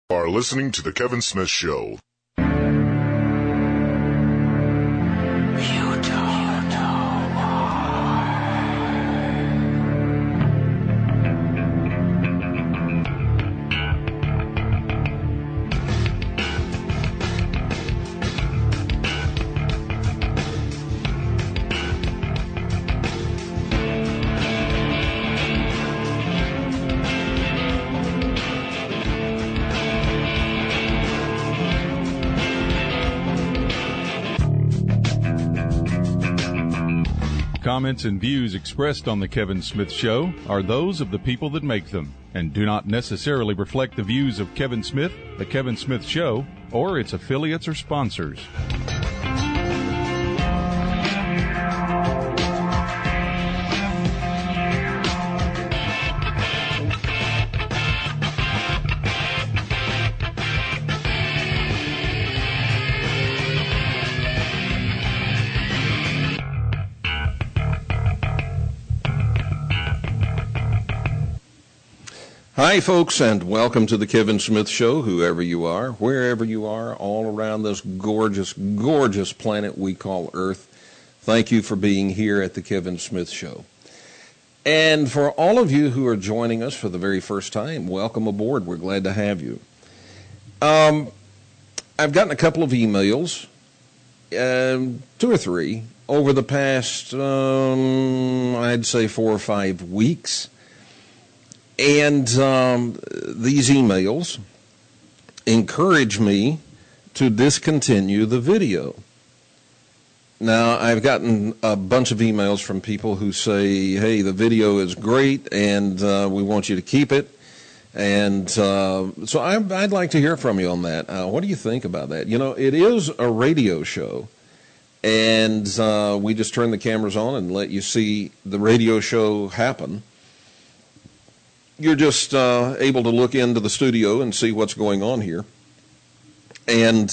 Are listening to The Kevin Smith Show. Comments and views expressed on The Kevin Smith Show are those of the people that make them and do not necessarily reflect the views of Kevin Smith, The Kevin Smith Show, or its affiliates or sponsors. Hi, folks, and welcome to the Kevin Smith Show, whoever you are, wherever you are, all around this gorgeous, gorgeous planet we call Earth. Thank you for being here at the Kevin Smith Show. And for all of you who are joining us for the very first time, welcome aboard. We're glad to have you. I've gotten a couple of emails, 2 or 3, over the past, I'd say 4 or 5 weeks. And these emails encourage me to discontinue the video. Now, I've gotten a bunch of emails from people who say, hey, the video is great, and we want you to keep it. And so I'd like to hear from you on that. What do you think about that? You know, it is a radio show, and we just turn the cameras on and let you see the radio show happen. You're just able to look into the studio and see what's going on here. And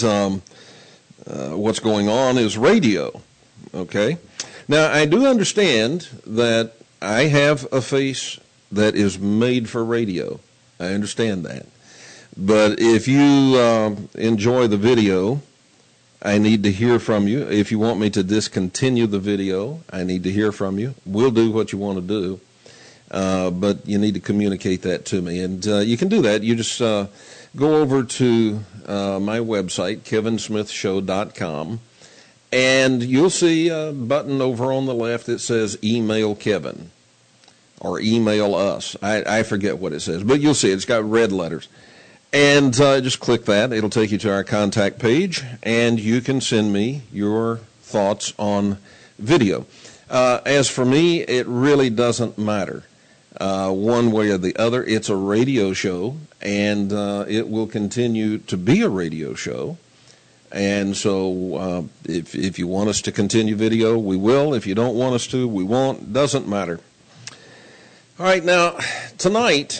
what's going on is radio, okay? Now, I do understand that I have a face that is made for radio. I understand that. But if you enjoy the video, I need to hear from you. If you want me to discontinue the video, I need to hear from you. We'll do what you want to do. But you need to communicate that to me. And you can do that. You just go over to my website, kevinsmithshow.com, and you'll see a button over on the left that says Email Kevin or Email Us. I forget what it says, but you'll see it. It's got red letters. And just click that. It'll take you to our contact page, and you can send me your thoughts on video. As for me, it really doesn't matter. One way or the other, it's a radio show, and it will continue to be a radio show. And so if you want us to continue video, we will. If you don't want us to, we won't. Doesn't matter. All right, now, tonight,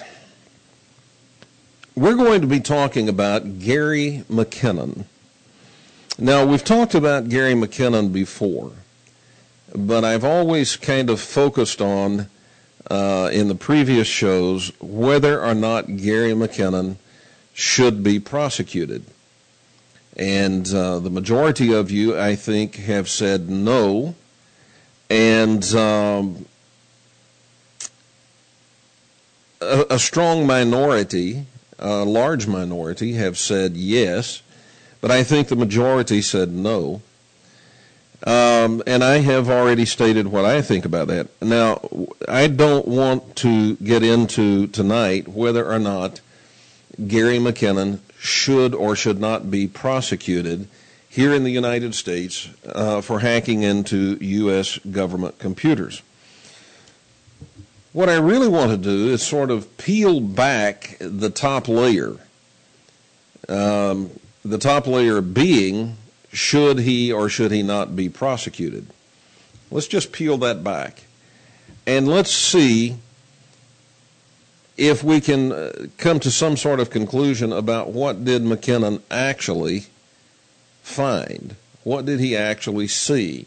we're going to be talking about Gary McKinnon. Now, we've talked about Gary McKinnon before, but I've always kind of focused on in the previous shows whether or not Gary McKinnon should be prosecuted. And the majority of you, I think, have said no. And a strong minority, a large minority, have said yes. But I think the majority said no. And I have already stated what I think about that. Now, I don't want to get into tonight whether or not Gary McKinnon should or should not be prosecuted here in the United States for hacking into U.S. government computers. What I really want to do is sort of peel back the top layer. The top layer being, should he or should he not be prosecuted? Let's just peel that back. And let's see if we can come to some sort of conclusion about what did McKinnon actually find. What did he actually see?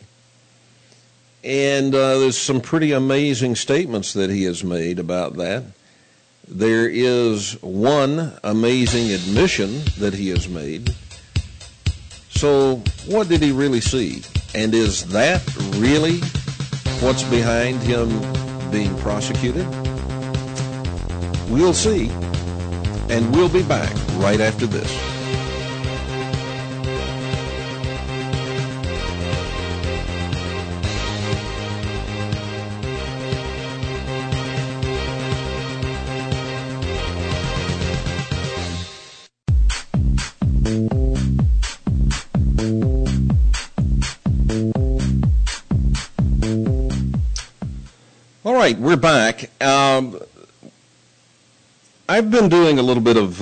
And there's some pretty amazing statements that he has made about that. there is one amazing admission that he has made. So what did he really see? And is that really what's behind him being prosecuted? We'll see. And we'll be back right after this. All right, we're back. I've been doing a little bit of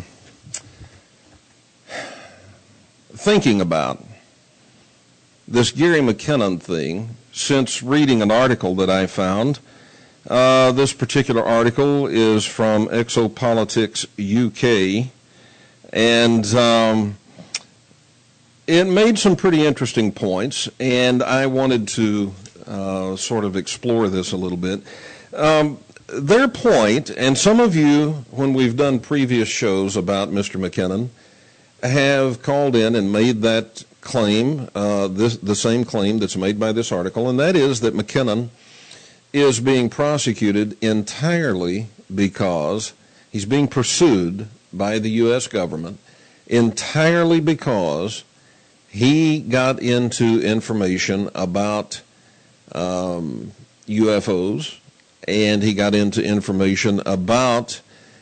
thinking about this Gary McKinnon thing since reading an article that I found. This particular article is from Exopolitics UK, and it made some pretty interesting points, and I wanted to sort of explore this a little bit. Their point, and some of you, when we've done previous shows about Mr. McKinnon, have called in and made that claim, the same claim that's made by this article, and that is that McKinnon is being prosecuted entirely because he's being pursued by the U.S. government entirely because he got into information about UFOs, and he got into information about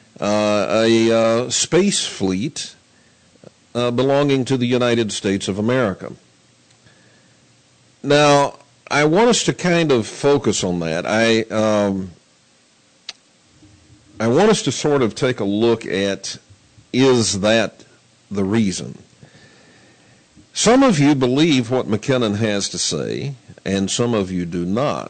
a space fleet belonging to the United States of America. Now, I want us to kind of focus on that. I want us to sort of take a look at, is that the reason? Some of you believe what McKinnon has to say, and some of you do not.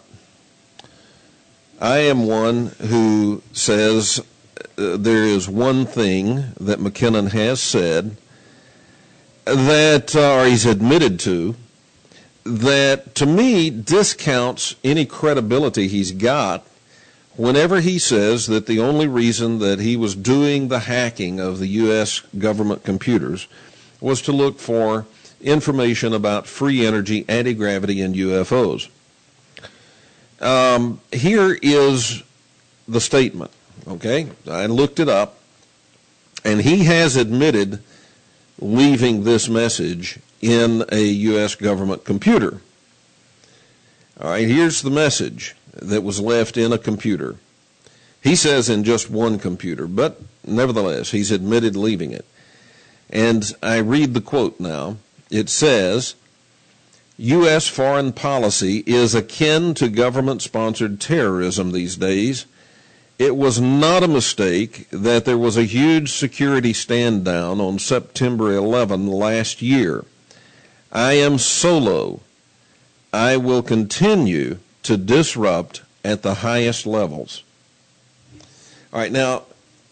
I am one who says there is one thing that McKinnon has said that, or he's admitted to, that to me discounts any credibility he's got whenever he says that the only reason that he was doing the hacking of the U.S. government computers was to look for information about free energy, anti-gravity, and UFOs. Here is the statement, okay? I looked it up, and he has admitted leaving this message in a U.S. government computer. All right, here's the message that was left in a computer. He says in just one computer, but nevertheless, he's admitted leaving it. And I read the quote now. It says, U.S. foreign policy is akin to government-sponsored terrorism these days. It was not a mistake that there was a huge security stand-down on September 11 last year. I am solo. I will continue to disrupt at the highest levels. All right, now,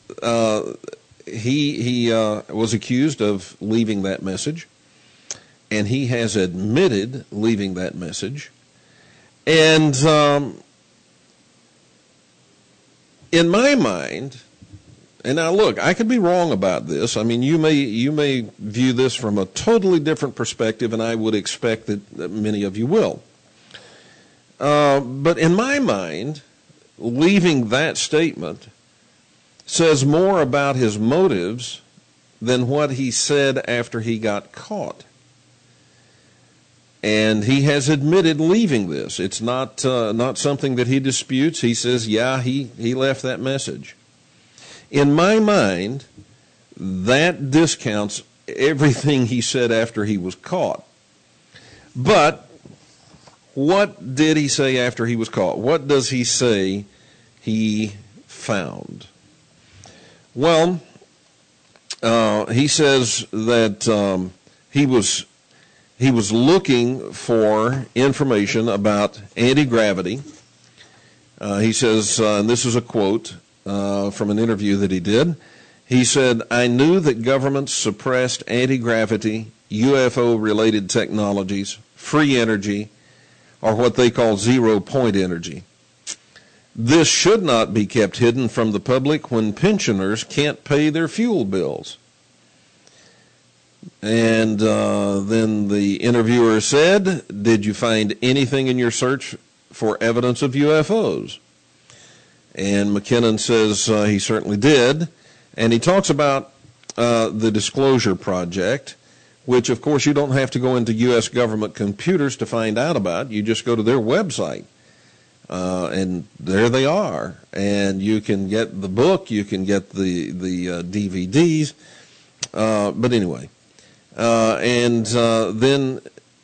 he was accused of leaving that message, and he has admitted leaving that message. And in my mind, and now look, I could be wrong about this. I mean, you may view this from a totally different perspective, and I would expect that many of you will. But in my mind, leaving that statement says more about his motives than what he said after he got caught. And he has admitted leaving this. It's not something that he disputes. He says, yeah, he left that message. In my mind, that discounts everything he said after he was caught. But what did he say after he was caught? What does he say he found? Well, he says that he was looking for information about anti-gravity. He says, and this is a quote from an interview that he did. He said, I knew that governments suppressed anti-gravity, UFO-related technologies, free energy, or what they call zero-point energy. This should not be kept hidden from the public when pensioners can't pay their fuel bills. And then the interviewer said, did you find anything in your search for evidence of UFOs? And McKinnon says he certainly did. And he talks about the Disclosure Project, which, of course, you don't have to go into U.S. government computers to find out about. You just go to their website. And there they are. And you can get the book, you can get the DVDs. But anyway. Then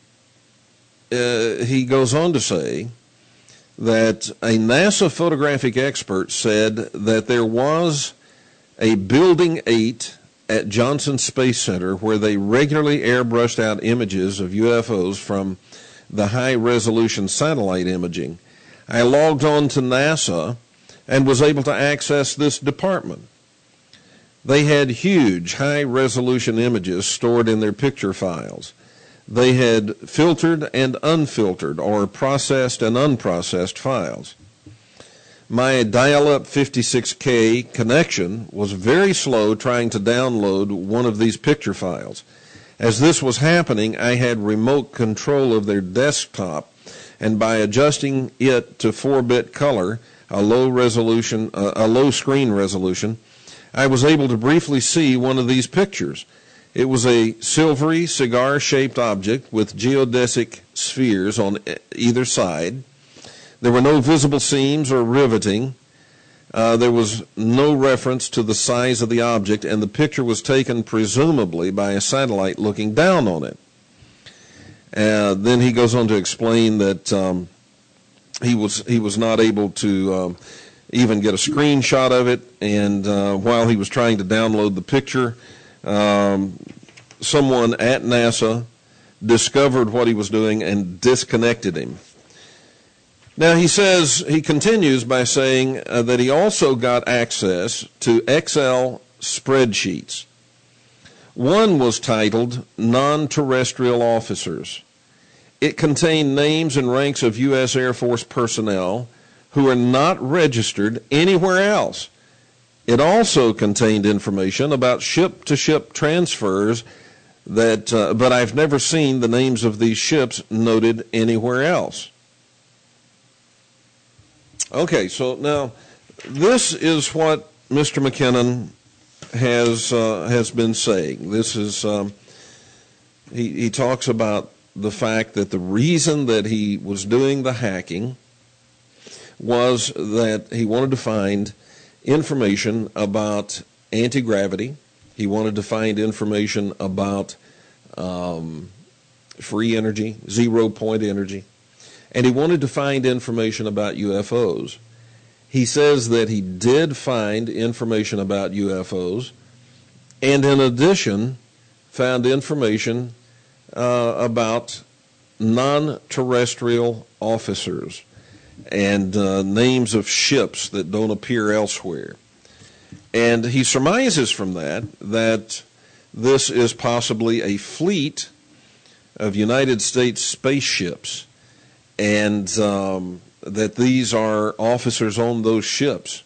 he goes on to say that a NASA photographic expert said that there was a Building 8 at Johnson Space Center where they regularly airbrushed out images of UFOs from the high-resolution satellite imaging. I logged on to NASA and was able to access this department. They had huge, high-resolution images stored in their picture files. They had filtered and unfiltered, or processed and unprocessed files. My dial-up 56K connection was very slow trying to download one of these picture files. As this was happening, I had remote control of their desktop, and by adjusting it to 4-bit color, a low screen resolution, I was able to briefly see one of these pictures. It was a silvery, cigar-shaped object with geodesic spheres on either side. There were no visible seams or riveting. There was no reference to the size of the object, and the picture was taken presumably by a satellite looking down on it. Then he goes on to explain that he was not able to even get a screenshot of it, and while he was trying to download the picture, someone at NASA discovered what he was doing and disconnected him. Now he continues by saying that he also got access to Excel spreadsheets. One was titled Non-Terrestrial Officers. It contained names and ranks of U.S. Air Force personnel who are not registered anywhere else. It also contained information about ship-to-ship transfers but I've never seen the names of these ships noted anywhere else. Okay, so now this is what Mr. McKinnon has been saying. This is he talks about the fact that the reason that he was doing the hacking was that he wanted to find information about anti-gravity. He wanted to find information about free energy, zero-point energy. And he wanted to find information about UFOs. He says that he did find information about UFOs, and in addition, found information about non-terrestrial officers and names of ships that don't appear elsewhere. And he surmises from that this is possibly a fleet of United States spaceships, and that these are officers on those ships.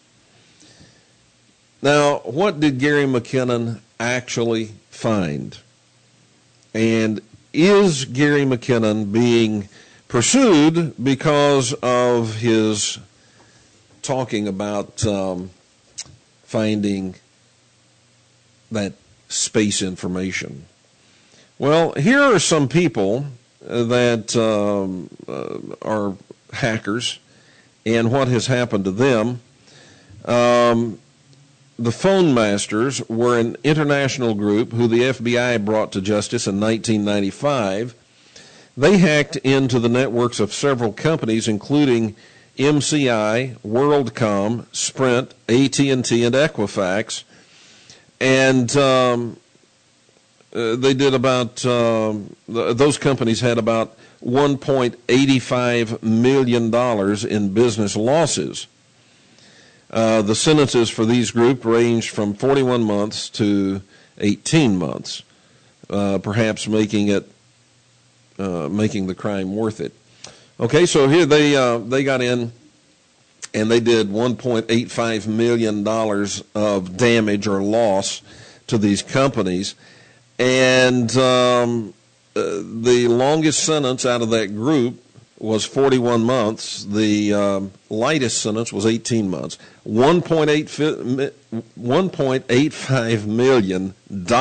Now, what did Gary McKinnon actually find? And is Gary McKinnon being pursued because of his talking about finding that space information? Well, here are some people that are hackers and what has happened to them. The Phone Masters were an international group who the FBI brought to justice in 1995. They hacked into the networks of several companies, including MCI, WorldCom, Sprint, AT&T, and Equifax. And they did about, those companies had about $1.85 million in business losses. The sentences for these groups ranged from 41 months to 18 months, perhaps making the crime worth it. Okay, so here they got in and they did $1.85 million of damage or loss to these companies. And the longest sentence out of that group was 41 months. The lightest sentence was 18 months. $1.85 million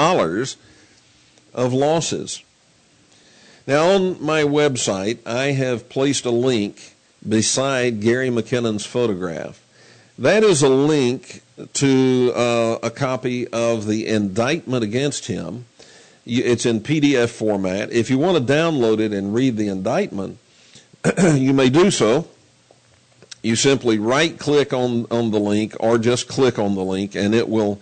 of losses. Now, on my website, I have placed a link beside Gary McKinnon's photograph. That is a link to a copy of the indictment against him. It's in PDF format. If you want to download it and read the indictment, you may do so. You simply right-click on the link or just click on the link, and it will,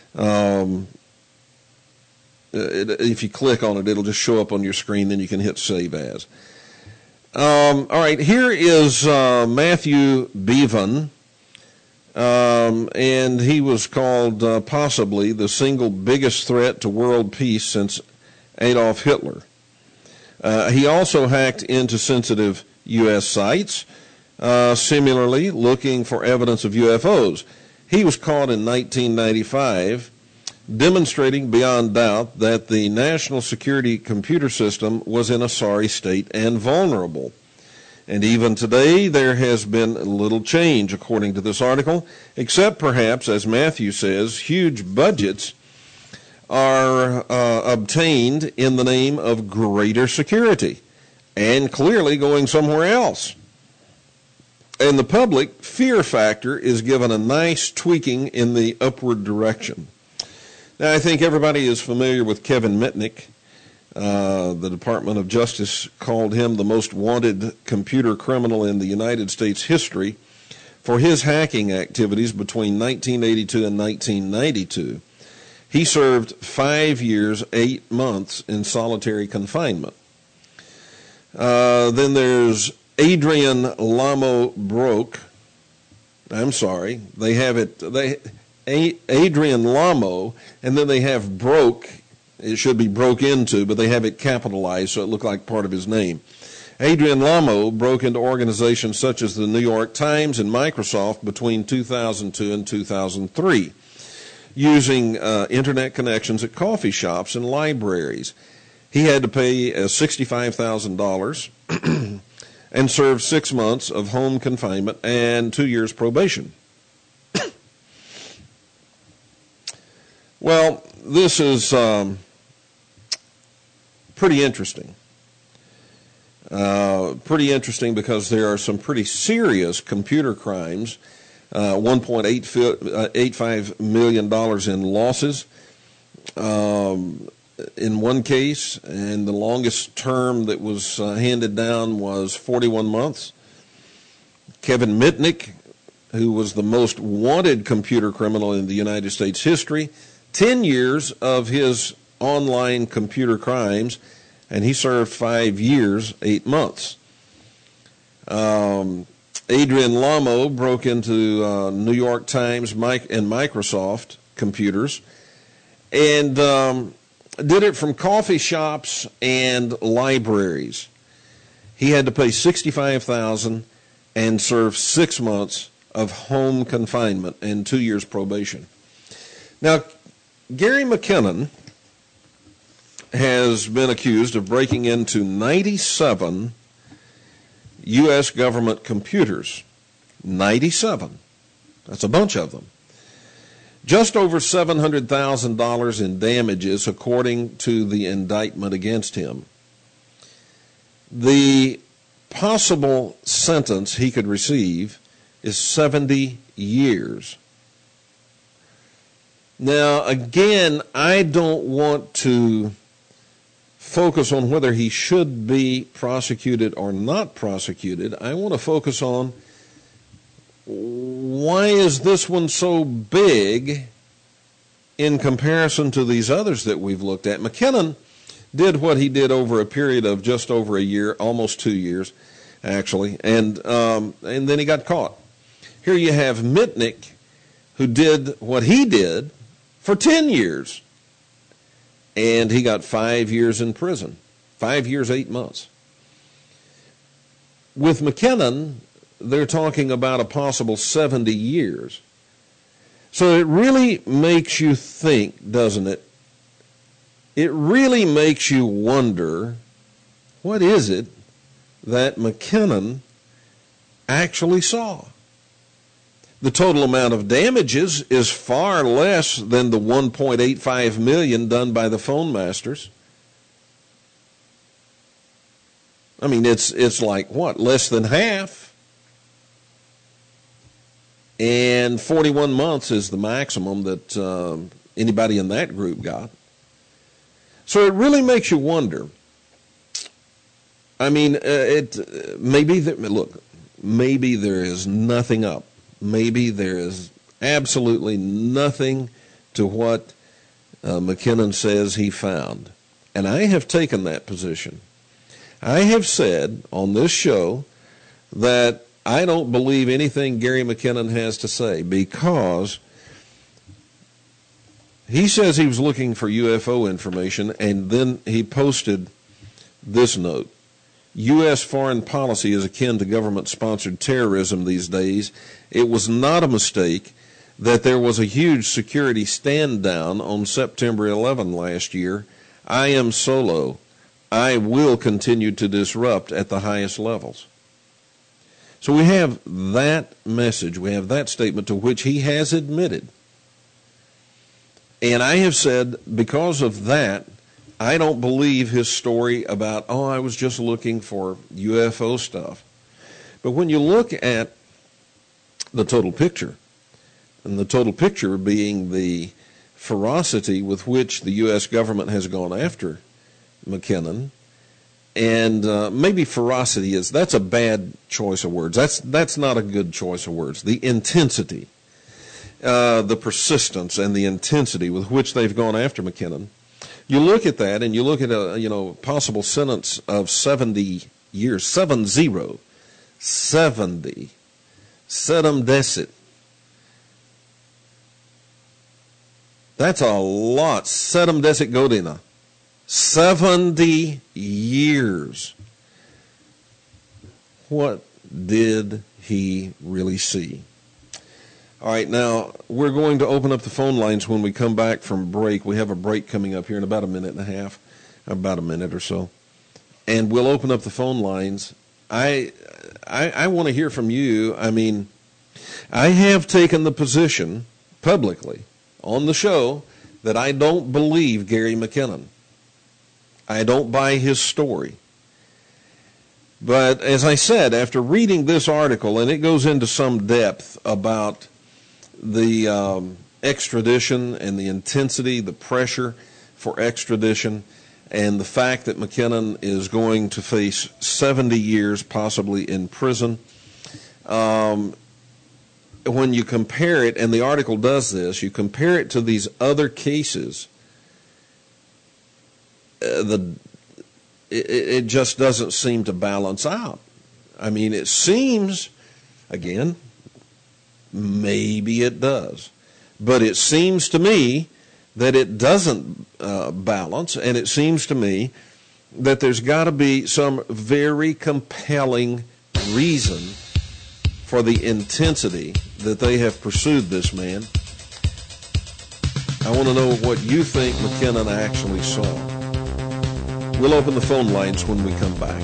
if you click on it, it'll just show up on your screen, then you can hit Save As. All right, here is Matthew Bevan, and he was called possibly the single biggest threat to world peace since Adolf Hitler. He also hacked into sensitive U.S. sites, similarly looking for evidence of UFOs. He was caught in 1995, demonstrating beyond doubt that the national security computer system was in a sorry state and vulnerable. And even today, there has been little change, according to this article, except perhaps, as Matthew says, huge budgets are obtained in the name of greater security, and clearly going somewhere else. And the public fear factor is given a nice tweaking in the upward direction. Now, I think everybody is familiar with Kevin Mitnick. The Department of Justice called him the most wanted computer criminal in the United States history for his hacking activities between 1982 and 1992. He served 5 years, 8 months in solitary confinement. Then there's Adrian Lamo Broke. I'm sorry, they have it. Adrian Lamo, and then they have Broke. It should be broke into, but they have it capitalized so it looked like part of his name. Adrian Lamo broke into organizations such as the New York Times and Microsoft between 2002 and 2003, using internet connections at coffee shops and libraries. He had to pay $65,000 and serve 6 months of home confinement and 2 years probation. Well, this is pretty interesting. Pretty interesting because there are some pretty serious computer crimes. $1.85 million in losses in one case, and the longest term that was handed down was 41 months. Kevin Mitnick, who was the most wanted computer criminal in the United States history, 10 years of his online computer crimes, and he served 5 years, 8 months. Adrian Lamo broke into New York Times and Microsoft computers and did it from coffee shops and libraries. He had to pay $65,000 and serve 6 months of home confinement and 2 years probation. Now, Gary McKinnon has been accused of breaking into 97 U.S. government computers. 97. That's a bunch of them. Just over $700,000 in damages, according to the indictment against him. The possible sentence he could receive is 70 years. Now, again, I don't want to focus on whether he should be prosecuted or not prosecuted. I want to focus on why is this one so big in comparison to these others that we've looked at. McKinnon did what he did over a period of just over a year, almost 2 years, actually, and then he got caught. Here you have Mitnick, who did what he did for 10 years. And he got 5 years in prison, 5 years, 8 months. With McKinnon, they're talking about a possible 70 years. So it really makes you think, doesn't it? It really makes you wonder, what is it that McKinnon actually saw? The total amount of damages is far less than the $1.85 million done by the phone masters. I mean, it's like, what, less than half? And 41 months is the maximum that anybody in that group got. So it really makes you wonder. I mean, maybe there is nothing up. Maybe there is absolutely nothing to what McKinnon says he found. And I have taken that position. I have said on this show that I don't believe anything Gary McKinnon has to say, because he says he was looking for UFO information, and then he posted this note. U.S. foreign policy is akin to government-sponsored terrorism these days. It was not a mistake that there was a huge security stand-down on September 11 last year. I am solo. I will continue to disrupt at the highest levels. So we have that message, we have that statement to which he has admitted. And I have said, because of that, I don't believe his story about, I was just looking for UFO stuff. But when you look at the total picture, and the total picture being the ferocity with which the U.S. government has gone after McKinnon, and maybe ferocity that's a bad choice of words. That's not a good choice of words. The intensity, the persistence, and the intensity with which they've gone after McKinnon. You look at that, and you look at a possible sentence of 70 years, 70, sedem decit. That's a lot. Sedem decit godina. 70 years. What did he really see? All right, now we're going to open up the phone lines when we come back from break. We have a break coming up here in about a minute and a half, about a minute or so. And we'll open up the phone lines. I want to hear from you. I mean, I have taken the position publicly on the show that I don't believe Gary McKinnon. I don't buy his story. But as I said, after reading this article, and it goes into some depth about the extradition and the intensity, the pressure for extradition, and the fact that McKinnon is going to face 70 years possibly in prison. When you compare it, and the article does this, you compare it to these other cases, it just doesn't seem to balance out. I mean, it seems, again, maybe it does, but it seems to me that it doesn't balance, and it seems to me that there's got to be some very compelling reason for the intensity that they have pursued this man. I want to know what you think McKinnon actually saw. We'll open the phone lines when we come back.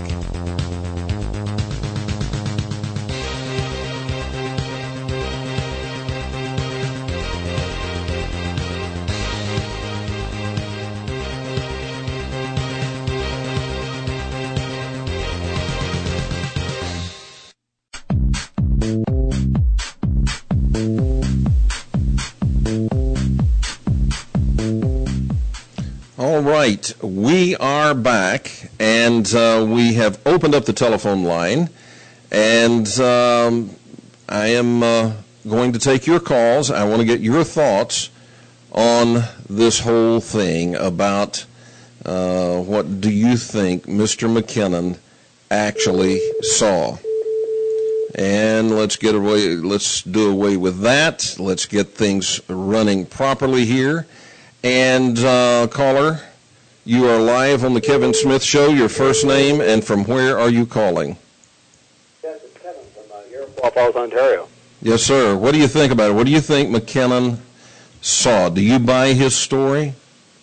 All right, we are back, and we have opened up the telephone line, and I am going to take your calls. I want to get your thoughts on this whole thing about what do you think Mr. McKinnon actually saw. And let's do away with that. Let's get things running properly here. And caller, you are live on the Kevin Smith Show. Your first name and from where are you calling? Yes, it's Kevin from Airport Chippewa Falls, Ontario. Yes, sir. What do you think about it? What do you think McKinnon saw? Do you buy his story?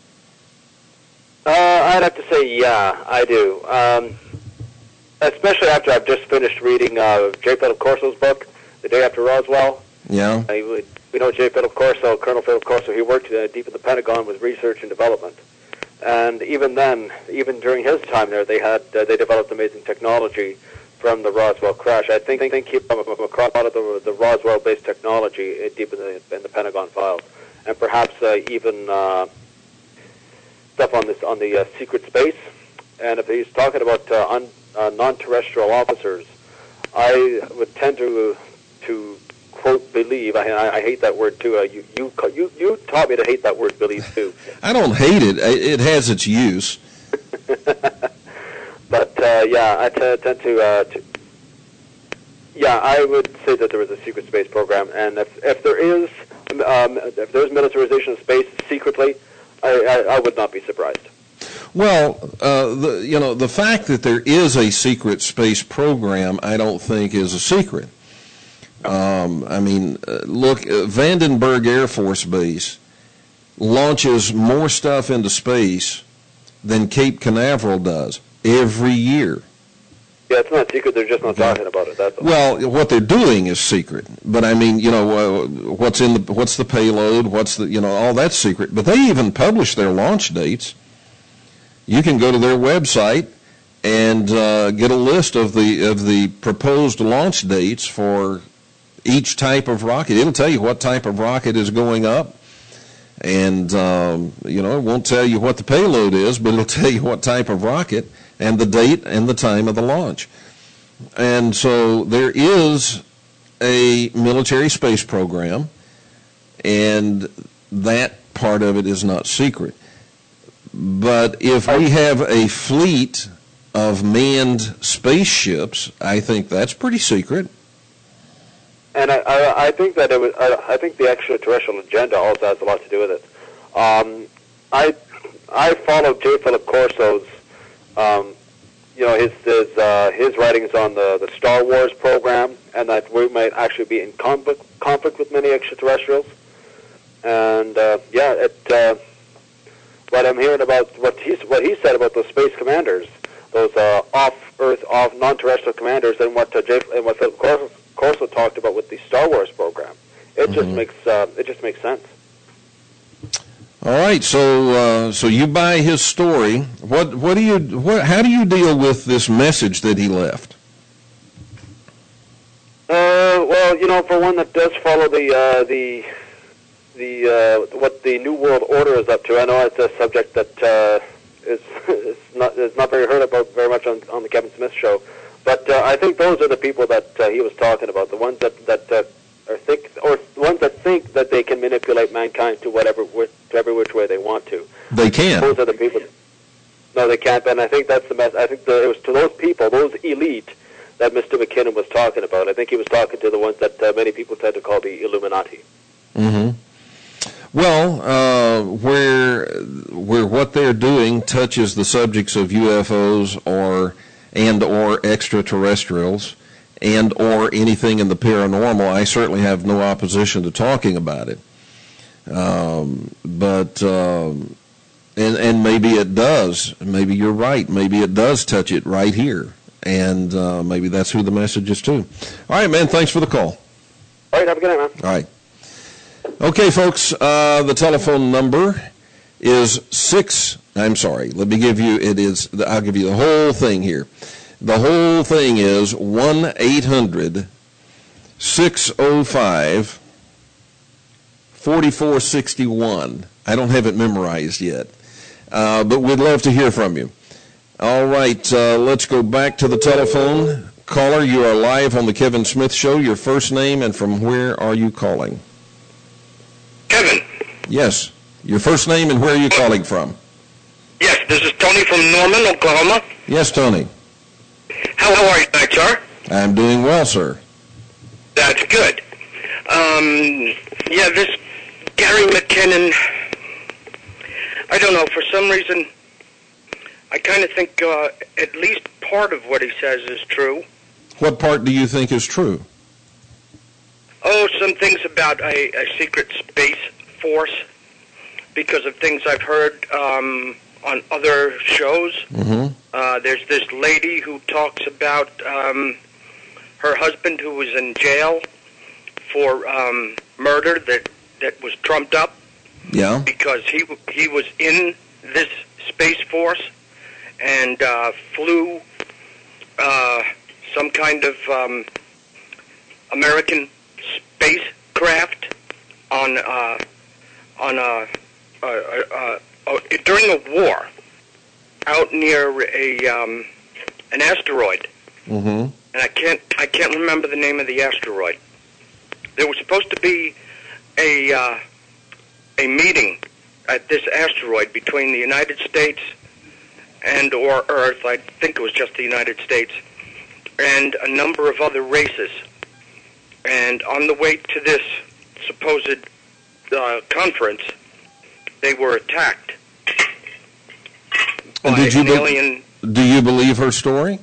I'd have to say, yeah, I do. Especially after I've just finished reading J. Philip Corso's book, The Day After Roswell. Yeah. We know J. Philip Corso, Colonel Philip Corso. He worked deep in the Pentagon with research and development. And even then, even during his time there, they developed amazing technology from the Roswell crash. I think he came across a lot of the Roswell-based technology deep in the Pentagon files, and perhaps even stuff on the secret space. And if he's talking about non-terrestrial officers, I would tend to quote believe. I hate that word too. You taught me to hate that word believe too. I don't hate it. It has its use. But yeah, I tend to. Yeah, I would say that there is a secret space program, and if there is militarization of space secretly, I would not be surprised. Well, the fact that there is a secret space program, I don't think is a secret. I mean, look, Vandenberg Air Force Base launches more stuff into space than Cape Canaveral does every year. Yeah, it's not secret. They're just not talking about it. That's all. Well, what they're doing is secret. But I mean, what's the payload? All that's secret. But they even publish their launch dates. You can go to their website and get a list of the proposed launch dates for each type of rocket. It'll tell you what type of rocket is going up, and it won't tell you what the payload is, but it'll tell you what type of rocket and the date and the time of the launch. And so there is a military space program, and that part of it is not secret. But if we have a fleet of manned spaceships, I think that's pretty secret. And I think that I think the extraterrestrial agenda also has a lot to do with it. I followed J. Philip Corso's, his writings on the Star Wars program, and that we might actually be in conflict with many extraterrestrials. And what I'm hearing about what he said about those space commanders, those off-Earth, non-terrestrial commanders, and what Philip Corso talked about with the Star Wars program, it just makes sense. All right, so you buy his story. How do you deal with this message that he left? Well, for one that does follow the what the New World Order is up to. I know it's a subject that is not very heard about very much on the Kevin Smith Show, but I think those are the people that he was talking about. The ones that think that they can manipulate mankind to every which way they want to. They can. Those are the people. No, they can't. And I think that's the mess. I think it was to those people, those elite, that Mr. McKinnon was talking about. I think he was talking to the ones that many people tend to call the Illuminati. Mm-hmm. Well, where what they're doing touches the subjects of UFOs or extraterrestrials and or anything in the paranormal, I certainly have no opposition to talking about it. But maybe it does. Maybe you're right. Maybe it does touch it right here, and maybe that's who the message is to. All right, man. Thanks for the call. All right. Have a good night, man. All right. Okay, folks, the telephone number is let me give you, I'll give you the whole thing here. The whole thing is 1-800-605-4461. I don't have it memorized yet, but we'd love to hear from you. All right, let's go back to the telephone. Caller, you are live on the Kevin Smith Show. Your first name and from where are you calling? Kevin. Yes. Your first name and where are you calling from? Yes, this is Tony from Norman, Oklahoma. Yes, Tony. How are you tonight, sir? I'm doing well, sir. That's good. This Gary McKinnon, I don't know, for some reason, I kind of think at least part of what he says is true. What part do you think is true? some things about a secret space force because of things I've heard on other shows. Mm-hmm. There's this lady who talks about her husband who was in jail for murder that was trumped up. Yeah. Because he was in this space force and flew some kind of American spacecraft on during a war out near an asteroid. Mm-hmm. And I can't remember the name of the asteroid. There was supposed to be a meeting at this asteroid between the United States and or Earth. I think it was just the United States and a number of other races. And on the way to this supposed conference, they were attacked by an alien. Do you believe her story?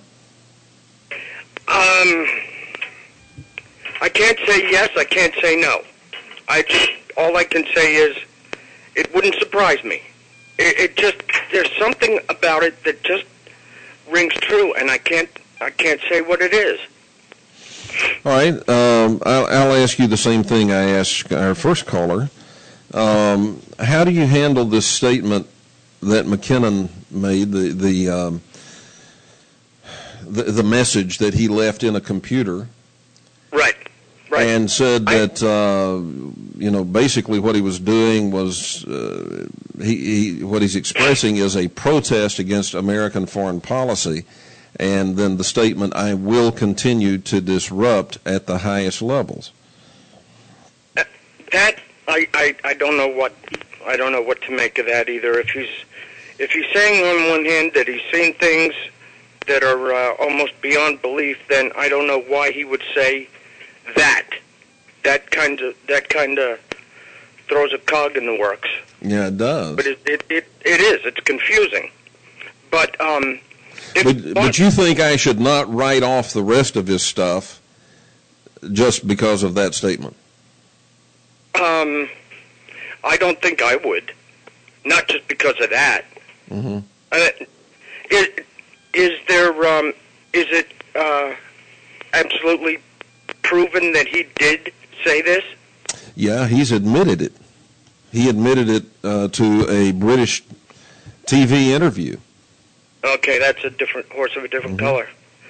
I can't say yes, I can't say no. All I can say is it wouldn't surprise me. It just, there's something about it that just rings true, and I can't say what it is. All right. I'll ask you the same thing I asked our first caller. How do you handle this statement that McKinnon made, the message that he left in a computer? Right. And said that basically what he was doing was what he's expressing is a protest against American foreign policy, and then the statement, "I will continue to disrupt at the highest levels." That I don't know what to make of that either. If he's saying on one hand that he's seen things that are almost beyond belief, then I don't know why he would say that. That kind of throws a cog in the works. Yeah, it does. But it is. It's confusing. But but you think I should not write off the rest of his stuff just because of that statement? I don't think I would. Not just because of that. Mm-hmm. Is it absolutely proven that he did say this? Yeah, he's admitted it. He admitted it to a British TV interview. Okay, that's a different horse of a different color.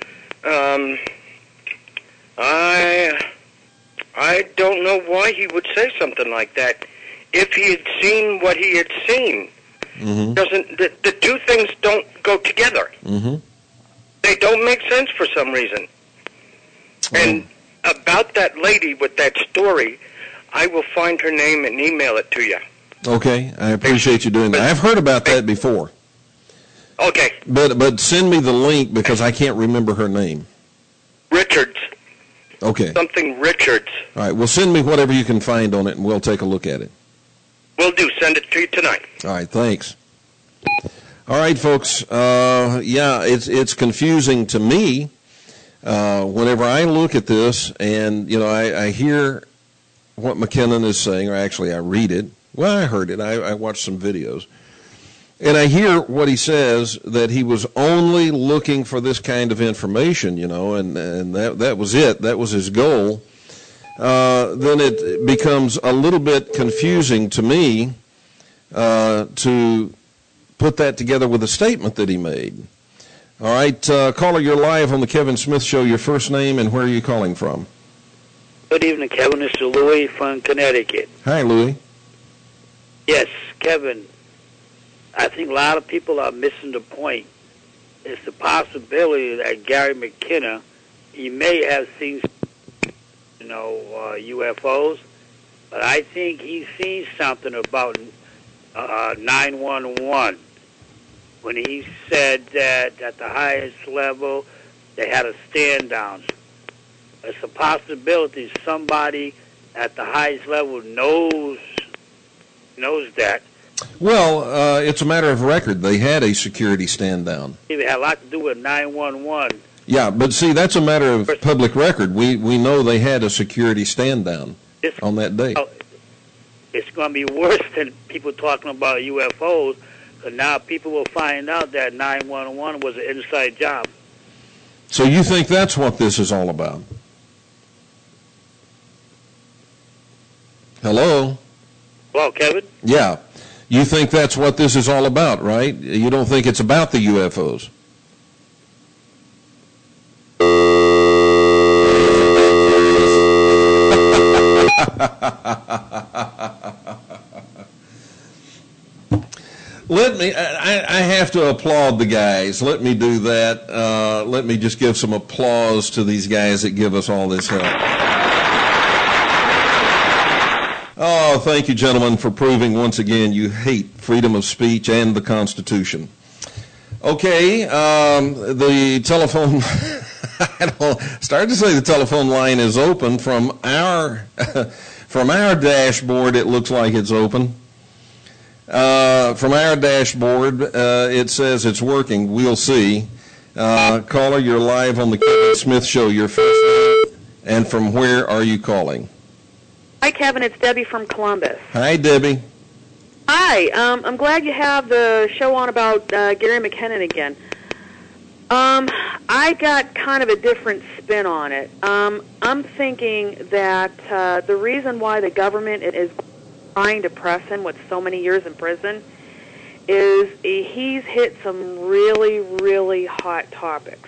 I don't know why he would say something like that. If he had seen what he had seen, the two things don't go together. Mm-hmm. They don't make sense for some reason. And about that lady with that story, I will find her name and email it to you. Okay, I appreciate you doing that. I've heard about that before. Okay. But send me the link because I can't remember her name. Richards. Okay. Something Richards. All right, well, send me whatever you can find on it, and we'll take a look at it. Will do. Send it to you tonight. All right, thanks. All right, folks. It's confusing to me whenever I look at this, and I hear what McKinnon is saying, or actually I read it. Well, I heard it. I watched some videos. And I hear what he says, that he was only looking for this kind of information, and that was it. That was his goal. Then it becomes a little bit confusing to me to put that together with a statement that he made. All right, caller, you're live on the Kevin Smith Show. Your first name and where are you calling from? Good evening, Kevin. This is Louis from Connecticut. Hi, Louis. Yes, Kevin. I think a lot of people are missing the point. It's the possibility that Gary McKenna, he may have seen, UFOs, but I think he's seen something about 911 when he said that at the highest level they had a stand down. It's a possibility somebody at the highest level knows that. Well, it's a matter of record. They had a security stand down. It had a lot to do with 911. Yeah, but see, that's a matter of public record. We know they had a security stand down on that day. It's going to be worse than people talking about UFOs, because now people will find out that 911 was an inside job. So you think that's what this is all about? Hello? Hello, Kevin? Yeah. You think that's what this is all about, right? You don't think it's about the UFOs? I have to applaud the guys. Let me do that. Let me just give some applause to these guys that give us all this help. Oh, thank you, gentlemen, for proving once again you hate freedom of speech and the Constitution. Okay, the telephone, started to say the telephone line is open. From our dashboard, it looks like it's open. From our dashboard, it says it's working. We'll see. Caller, you're live on the Kevin Smith Show. Your first name and from where are you calling? Hi, Kevin. It's Debbie from Columbus. Hi, Debbie. Hi. I'm glad you have the show on about Gary McKinnon again. I got kind of a different spin on it. I'm thinking that the reason why the government is trying to press him with so many years in prison is he's hit some really, really hot topics.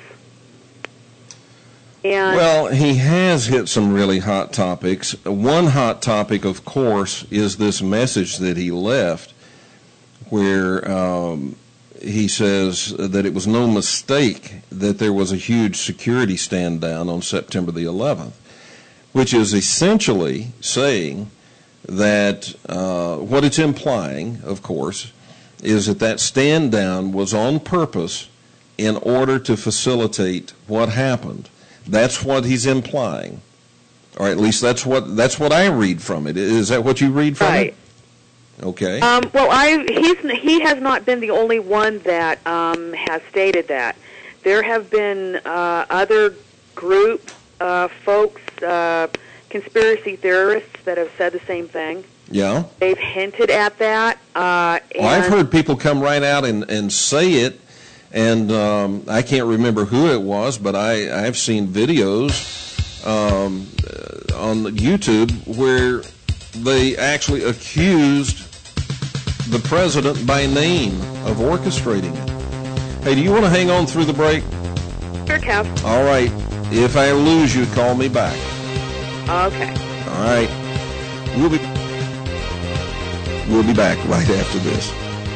And well, he has hit some really hot topics. One hot topic, of course, is this message that he left where he says that it was no mistake that there was a huge security stand down on September the 11th, which is essentially saying that what it's implying, of course, is that stand down was on purpose in order to facilitate what happened. That's what he's implying, or at least that's what I read from it. Is that what you read from it? Okay. Well, he has not been the only one that has stated that. There have been other group folks, conspiracy theorists, that have said the same thing. Yeah. They've hinted at that. Well, I've heard people come right out and say it. And I can't remember who it was, but I've seen videos on YouTube where they actually accused the president by name of orchestrating it. Hey, do you want to hang on through the break? Sure, Kev. All right. If I lose you, call me back. Okay. All right. We'll be back right after this.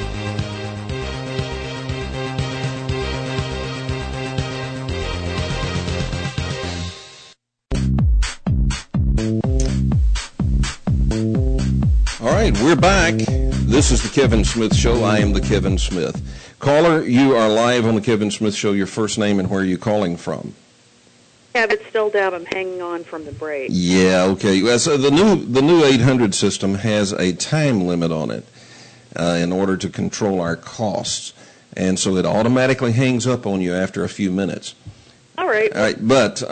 All right, we're back. This is the Kevin Smith Show. I am the Kevin Smith. Caller, you are live on the Kevin Smith Show. Your first name and where are you calling from? Yeah, it's still down. I'm hanging on from the break. Yeah, okay. So the new 800 system has a time limit on it in order to control our costs, and so it automatically hangs up on you after a few minutes. All right. All right, but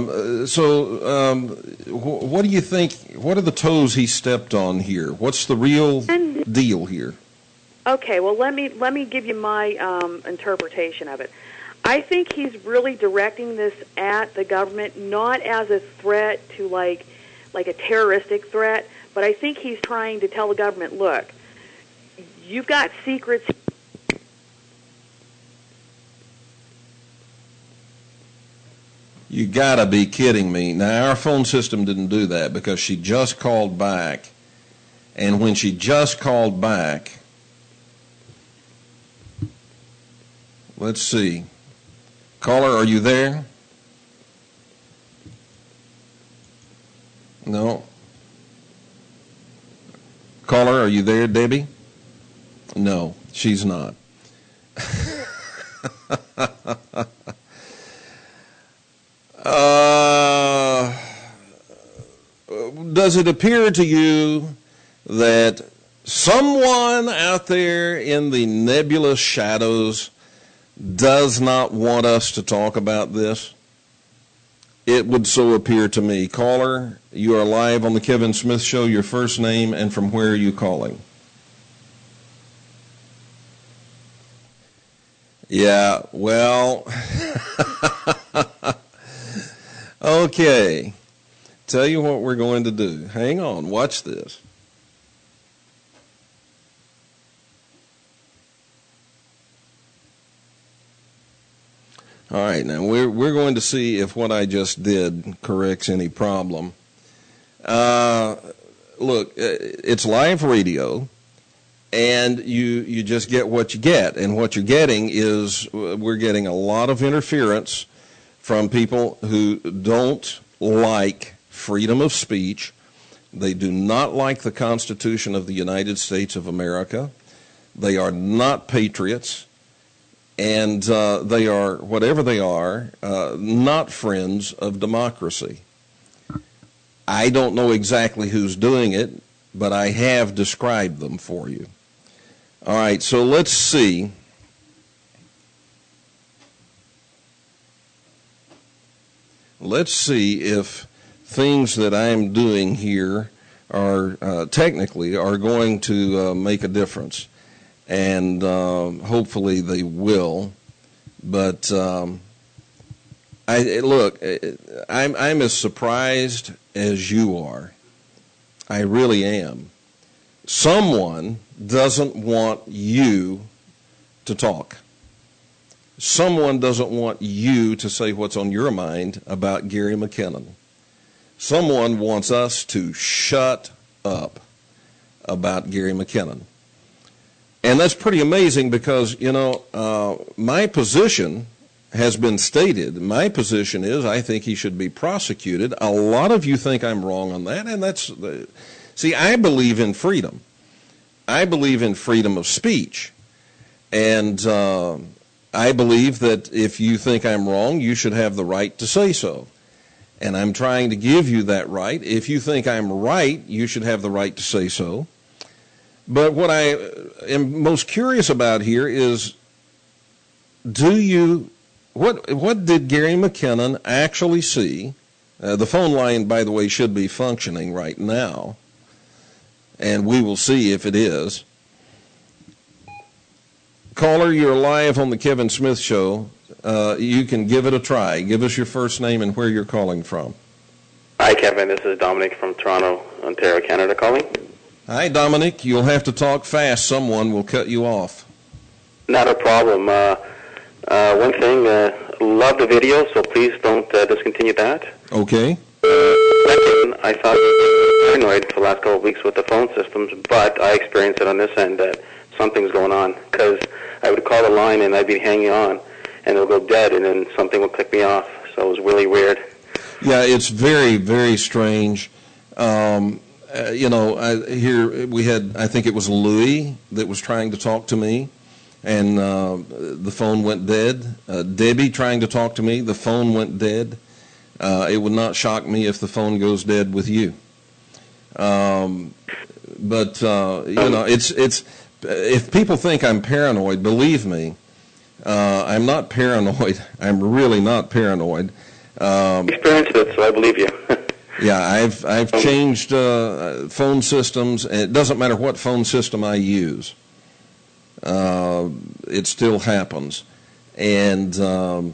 what do you think? What are the toes he stepped on here? What's the real deal here? Okay, well, let me give you my interpretation of it. I think he's really directing this at the government, not as a threat to like a terroristic threat, but I think he's trying to tell the government, look, you've got secrets. You gotta be kidding me. Now, our phone system didn't do that because she just called back, and when she just called back, let's see. Caller, are you there? No. Caller, are you there, Debbie? No, she's not. Does it appear to you that someone out there in the nebulous shadows does not want us to talk about this? It would so appear to me. Caller, you are live on the Kevin Smith Show. Your first name and from where are you calling? Yeah, well, okay. Tell you what we're going to do. Hang on, watch this. All right, now we're going to see if what I just did corrects any problem. Look, it's live radio, and you just get what you get. And what you're getting is we're getting a lot of interference from people who don't like freedom of speech. They do not like the Constitution of the United States of America. They are not patriots. And they are, whatever they are, not friends of democracy. I don't know exactly who's doing it, but I have described them for you. All right, so let's see. Let's see if things that I'm doing here are technically are going to make a difference. And hopefully they will. But I'm as surprised as you are. I really am. Someone doesn't want you to talk. Someone doesn't want you to say what's on your mind about Gary McKinnon. Someone wants us to shut up about Gary McKinnon. And that's pretty amazing because, my position has been stated. My position is I think he should be prosecuted. A lot of you think I'm wrong on that, and see, I believe in freedom. I believe in freedom of speech. And I believe that if you think I'm wrong, you should have the right to say so. And I'm trying to give you that right. If you think I'm right, you should have the right to say so. But what I am most curious about here is, what did Gary McKinnon actually see? The phone line, by the way, should be functioning right now, and we will see if it is. Caller, you're live on the Kevin Smith Show. You can give it a try. Give us your first name and where you're calling from. Hi, Kevin. This is Dominic from Toronto, Ontario, Canada calling. Hi, Dominic. You'll have to talk fast. Someone will cut you off. Not a problem. One thing, love the video, so please don't discontinue that. Okay. Second, I thought I was paranoid for the last couple of weeks with the phone systems, but I experienced it on this end that something's going on, because I would call the line and I'd be hanging on, and it'll go dead, and then something will click me off. So it was really weird. Yeah, it's very, very strange. Here we had, I think it was Louis that was trying to talk to me, and the phone went dead. Debbie trying to talk to me, the phone went dead. It would not shock me if the phone goes dead with you. It's if people think I'm paranoid, believe me, I'm not paranoid. I'm really not paranoid. Experienced it, so I believe you. Yeah, I've changed phone systems, and it doesn't matter what phone system I use. It still happens. And, all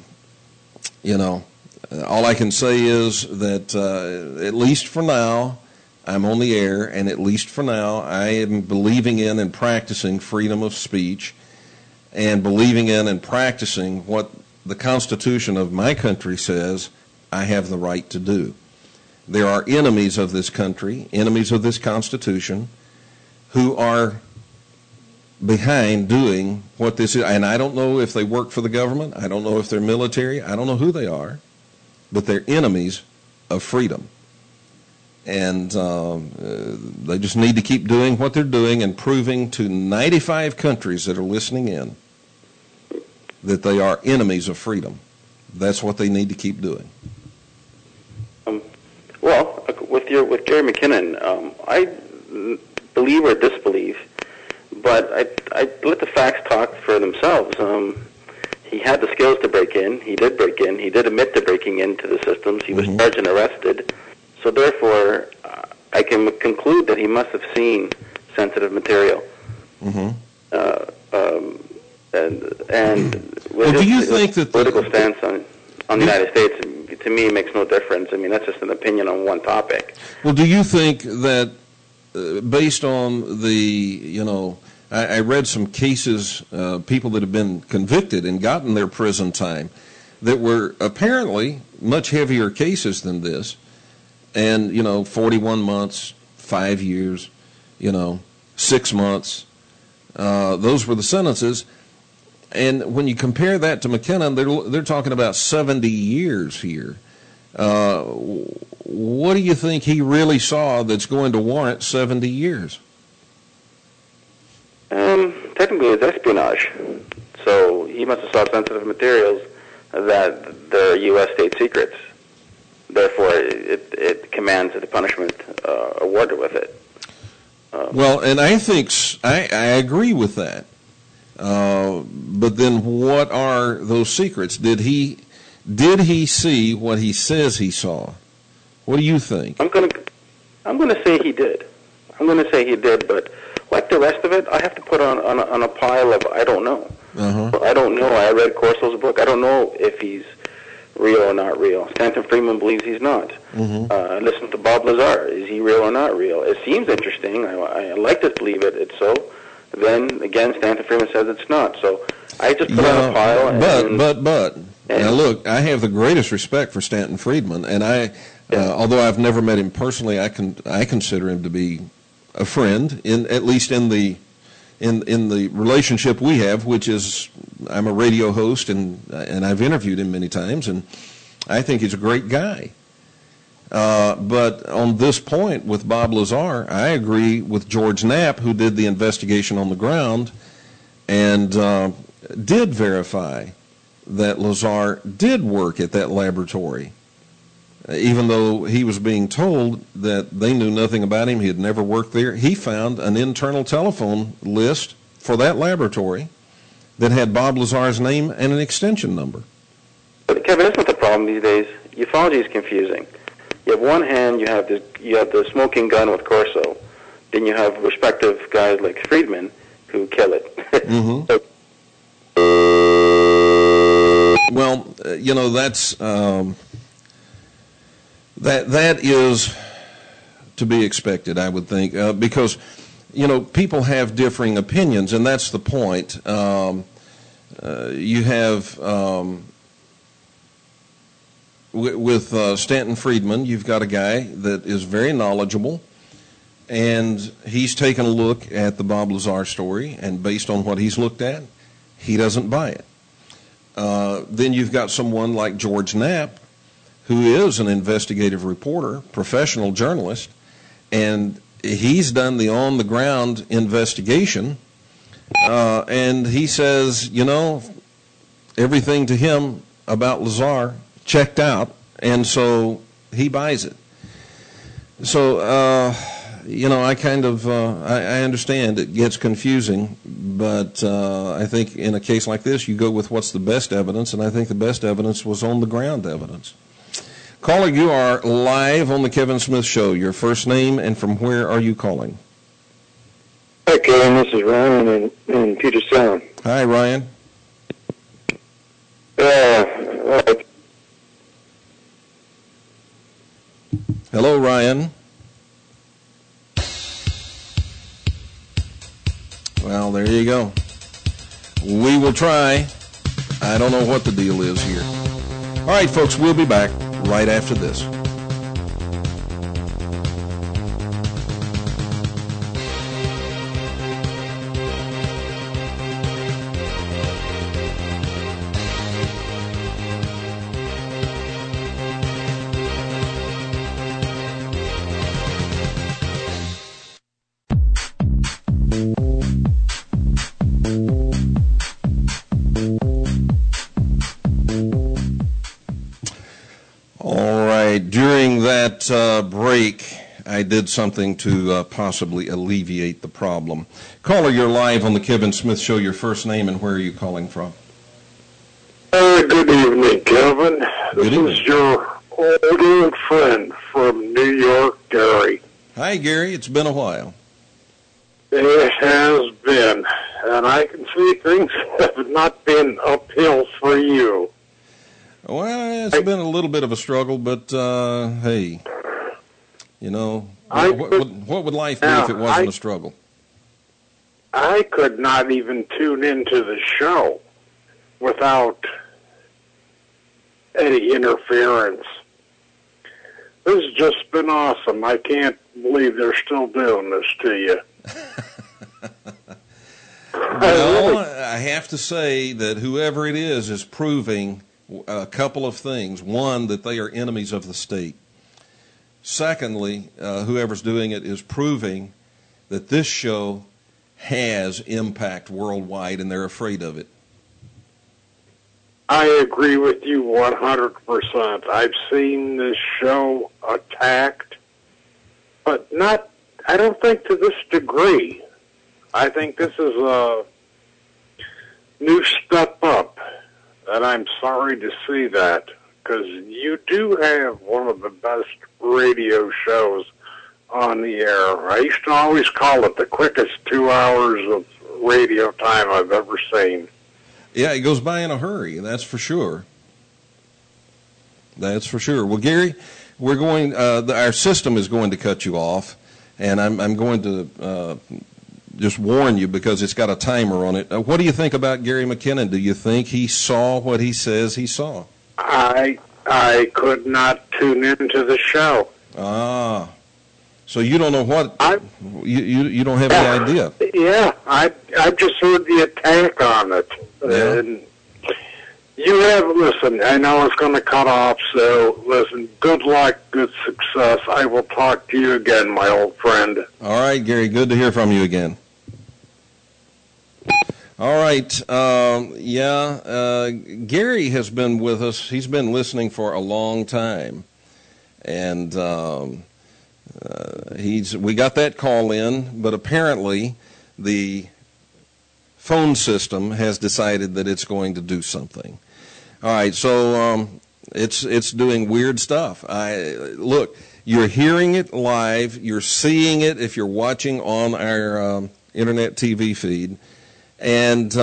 I can say is that at least for now, I'm on the air, and at least for now, I am believing in and practicing freedom of speech and believing in and practicing what the Constitution of my country says I have the right to do. There are enemies of this country, enemies of this Constitution, who are behind doing what this is. And I don't know if they work for the government. I don't know if they're military. I don't know who they are. But they're enemies of freedom. And they just need to keep doing what they're doing and proving to 95 countries that are listening in that they are enemies of freedom. That's what they need to keep doing. With Gary McKinnon, I believe or disbelieve, but I let the facts talk for themselves. he had the skills to break in. He did break in. He did admit to breaking into the systems. He was charged and arrested. So therefore, I can conclude that he must have seen sensitive material. And well, do you think that political stance on the United States, to me, makes no difference. I mean, that's just an opinion on one topic. Well, do you think that based on the, I read some cases, people that have been convicted and gotten their prison time that were apparently much heavier cases than this, and, 41 months, 5 years, 6 months, those were the sentences. And when you compare that to McKinnon, they're talking about 70 years here. What do you think he really saw that's going to warrant 70 years? Technically, it's espionage. So he must have saw sensitive materials that they're U.S. state secrets. Therefore, it commands the punishment awarded with it. Well, and I think I agree with that. But then, what are those secrets? Did he see what he says he saw? What do you think? I'm gonna say he did. But like the rest of it, I have to put on a pile of I don't know. I don't know. I read Corso's book. I don't know if he's real or not real. Stanton Friedman believes he's not. I listened to Bob Lazar. Is he real or not real? It seems interesting. I like to believe it's so. Then again, Stanton Friedman says it's not. So I just put on a pile. But now look, I have the greatest respect for Stanton Friedman, and although I've never met him personally, I consider him to be a friend, at least in the relationship we have, which is I'm a radio host and I've interviewed him many times, and I think he's a great guy. But on this point with Bob Lazar, I agree with George Knapp, who did the investigation on the ground and did verify that Lazar did work at that laboratory. Even though he was being told that they knew nothing about him, he had never worked there, he found an internal telephone list for that laboratory that had Bob Lazar's name and an extension number. But Kevin, that's not the problem these days. Ufology is confusing. You have one hand, you have the smoking gun with Corso, then you have respective guys like Friedman who kill it. Well, that's that is to be expected, I would think, because people have differing opinions, and that's the point. You have with Stanton Friedman, you've got a guy that is very knowledgeable, and he's taken a look at the Bob Lazar story, and based on what he's looked at, he doesn't buy it. Then you've got someone like George Knapp, who is an investigative reporter, professional journalist, and he's done the on-the-ground investigation, and he says, everything to him about Lazar checked out, and so he buys it. So, I kind of, I understand it gets confusing, but I think in a case like this, you go with what's the best evidence, and I think the best evidence was on-the-ground evidence. Caller, you are live on the Kevin Smith Show. Your first name and from where are you calling? Hi, Kevin. This is Ryan in Puget Sound. Hi, Ryan. Hello, Ryan. Well, there you go. We will try. I don't know what the deal is here. All right, folks, we'll be back right after this. During that break, I did something to possibly alleviate the problem. Caller, you're live on the Kevin Smith Show. Your first name and where are you calling from? Very good evening, Kevin. Good evening. This is your old friend from New York, Gary. Hi, Gary. It's been a while. It has been, and I can see things have not been uphill for you. Well, it's been a little bit of a struggle, but hey, you know, what would life be if it wasn't a struggle? I could not even tune into the show without any interference. This has just been awesome. I can't believe they're still doing this to you. Well, I have to say that whoever it is proving a couple of things. One, that they are enemies of the state. Secondly, whoever's doing it is proving that this show has impact worldwide and they're afraid of it. I agree with you 100%. I've seen this show attacked, but I don't think to this degree. I think this is a new step up, and I'm sorry to see that, because you do have one of the best radio shows on the air. I used to always call it the quickest 2 hours of radio time I've ever seen. Yeah, it goes by in a hurry, that's for sure. That's for sure. Well, Gary, we're going. Our system is going to cut you off, and I'm going to just warn you because it's got a timer on it. What do you think about Gary McKinnon? Do you think he saw what he says he saw? I could not tune into the show. Ah. So you don't know what you don't have any idea. Yeah, I just heard the attack on it. Yeah. And you listen, I know it's going to cut off, so listen, good luck, good success. I will talk to you again, my old friend. All right, Gary, good to hear from you again. All right, Gary has been with us. He's been listening for a long time, and we got that call in, but apparently the phone system has decided that it's going to do something. All right, so it's doing weird stuff. Look, you're hearing it live, you're seeing it if you're watching on our internet TV feed, and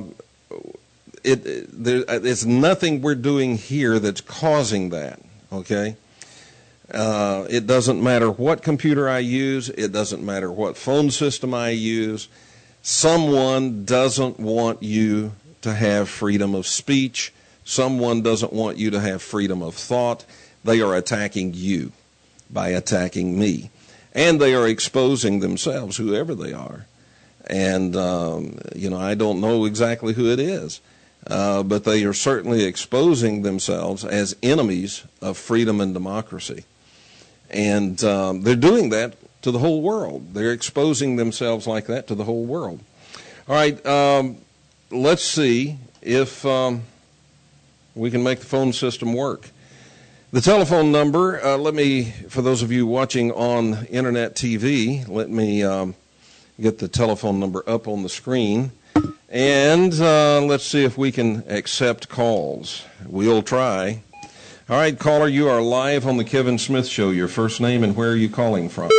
it's nothing we're doing here that's causing that. Okay. It doesn't matter what computer I use. It doesn't matter what phone system I use. Someone doesn't want you to have freedom of speech. Someone doesn't want you to have freedom of thought. They are attacking you by attacking me. And they are exposing themselves, whoever they are. And, I don't know exactly who it is. But they are certainly exposing themselves as enemies of freedom and democracy. And they're doing that to the whole world. They're exposing themselves like that to the whole world. All right, let's see if we can make the phone system work. The telephone number, for those of you watching on Internet TV, let me get the telephone number up on the screen. And let's see if we can accept calls. We'll try. All right, caller, you are live on the Kevin Smith Show. Your first name and where are you calling from?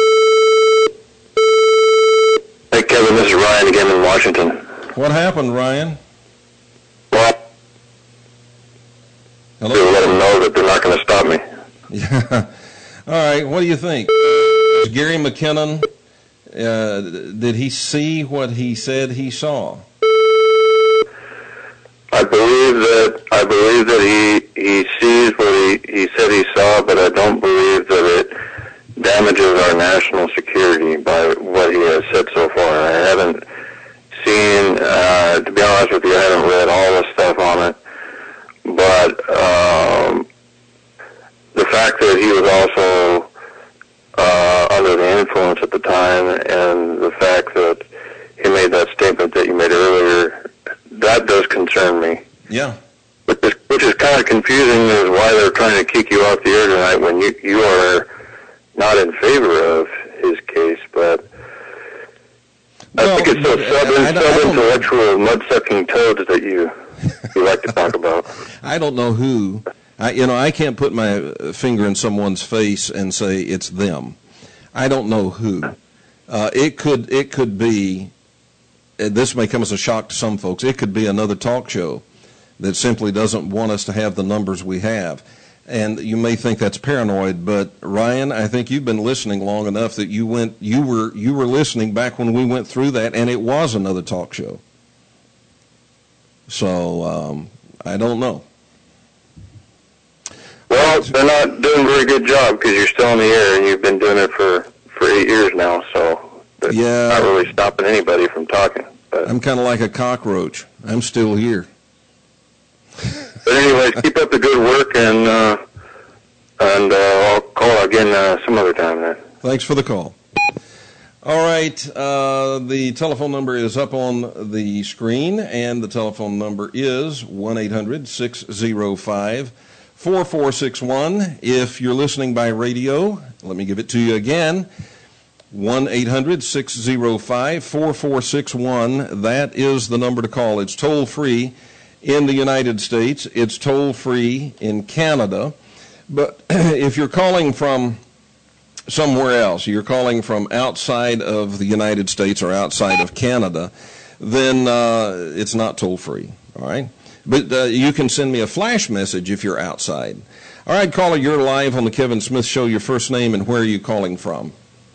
Hey, Kevin, this is Ryan again in Washington. What happened, Ryan? Well, hello? to let them know that they're not going to stop me. Yeah. All right, what do you think? Is Gary McKinnon, did he see what he said he saw? I believe that he sees what he said he saw, but I don't believe that it damages our national security by what he has said so far. I haven't seen, to be honest with you, I haven't read all the stuff on it, but the fact that he was also under the influence at the time, and the fact that he made that statement that you made earlier, that does concern me. Yeah. Which is kind of confusing is why they're trying to kick you off the air tonight when you are not in favor of his case, but I think it's those sub-intellectual mud-sucking toads that you like to talk about. I don't know who. I can't put my finger in someone's face and say it's them. I don't know who. It could be. This may come as a shock to some folks. It could be another talk show that simply doesn't want us to have the numbers we have. And you may think that's paranoid, but Ryan, I think you've been listening long enough that you were listening back when we went through that, and it was another talk show. So I don't know. Well, they're not doing a very good job because you're still in the air, and you've been doing it for 8 years now. So it's not really stopping anybody from talking. But I'm kind of like a cockroach. I'm still here. But anyways, keep up the good work, and I'll call again some other time then. Thanks for the call. All right, the telephone number is up on the screen, and the telephone number is 1-800-605-4461. If you're listening by radio, let me give it to you again, 1-800-605-4461. That is the number to call. It's toll-free in the United States. It's toll-free in Canada. But if you're calling from somewhere else, you're calling from outside of the United States or outside of Canada, then it's not toll-free, all right? But you can send me a flash message if you're outside. All right, caller, you're live on the Kevin Smith Show. Your first name and where are you calling from?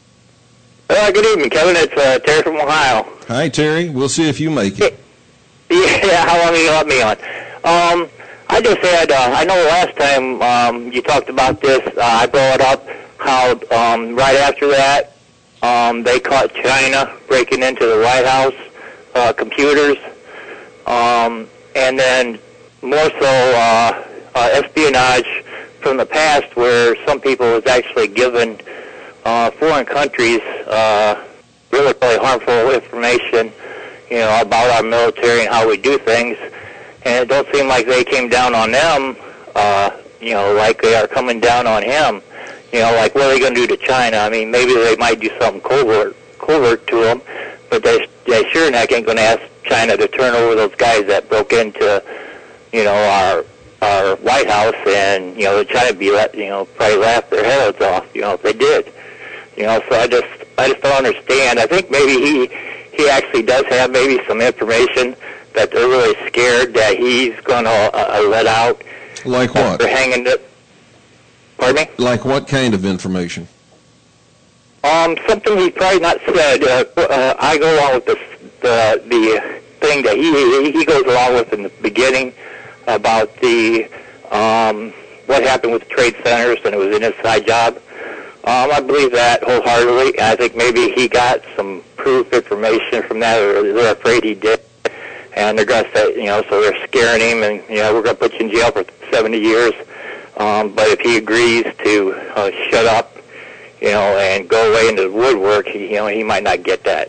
Good evening, Kevin. It's Terry from Ohio. Hi, Terry. We'll see if you make it. Yeah, how long you let me on? I just had, I know last time you talked about this, I brought up how right after that they caught China breaking into the White House computers, and then more so espionage from the past where some people was actually given foreign countries really harmful information, about our military and how we do things, and it don't seem like they came down on them, like they are coming down on him. Like what are they going to do to China? I mean, maybe they might do something covert to them, but they sure not ain't going to ask China to turn over those guys that broke into, our White House, and they're trying to be probably laugh their heads off, if they did. So I just don't understand. I think maybe he actually does have maybe some information that they're really scared that he's going to let out. Like what? They're hanging it. Pardon me? Like what kind of information? Something he probably not said. I go along with the thing that he goes along with in the beginning about the what happened with the trade centers, and it was an inside job. I believe that wholeheartedly. I think maybe he got some proof information from that, or they're afraid he did, and they're going to say, so they're scaring him, and we're going to put you in jail for 70 years. But if he agrees to shut up, and go away into the woodwork, he might not get that.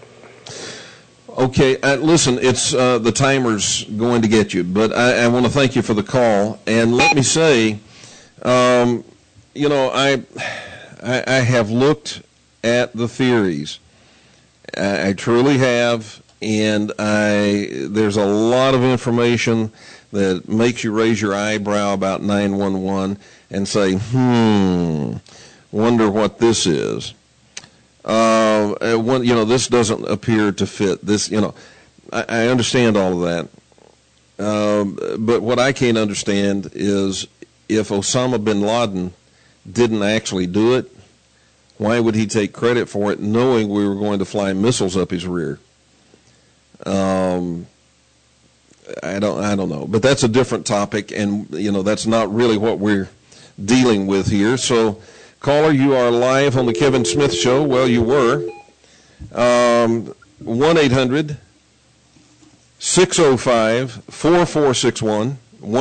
Okay, listen, it's the timer's going to get you, but I want to thank you for the call. And let me say, I have looked at the theories. I truly have, and there's a lot of information that makes you raise your eyebrow about 911 and say, wonder what this is. This doesn't appear to fit. This, I understand all of that. But what I can't understand is if Osama bin Laden didn't actually do it, why would he take credit for it knowing we were going to fly missiles up his rear? I don't know. But that's a different topic, and, that's not really what we're dealing with here. So, caller, you are live on the Kevin Smith Show. Well, you were. 1-800-605-4461.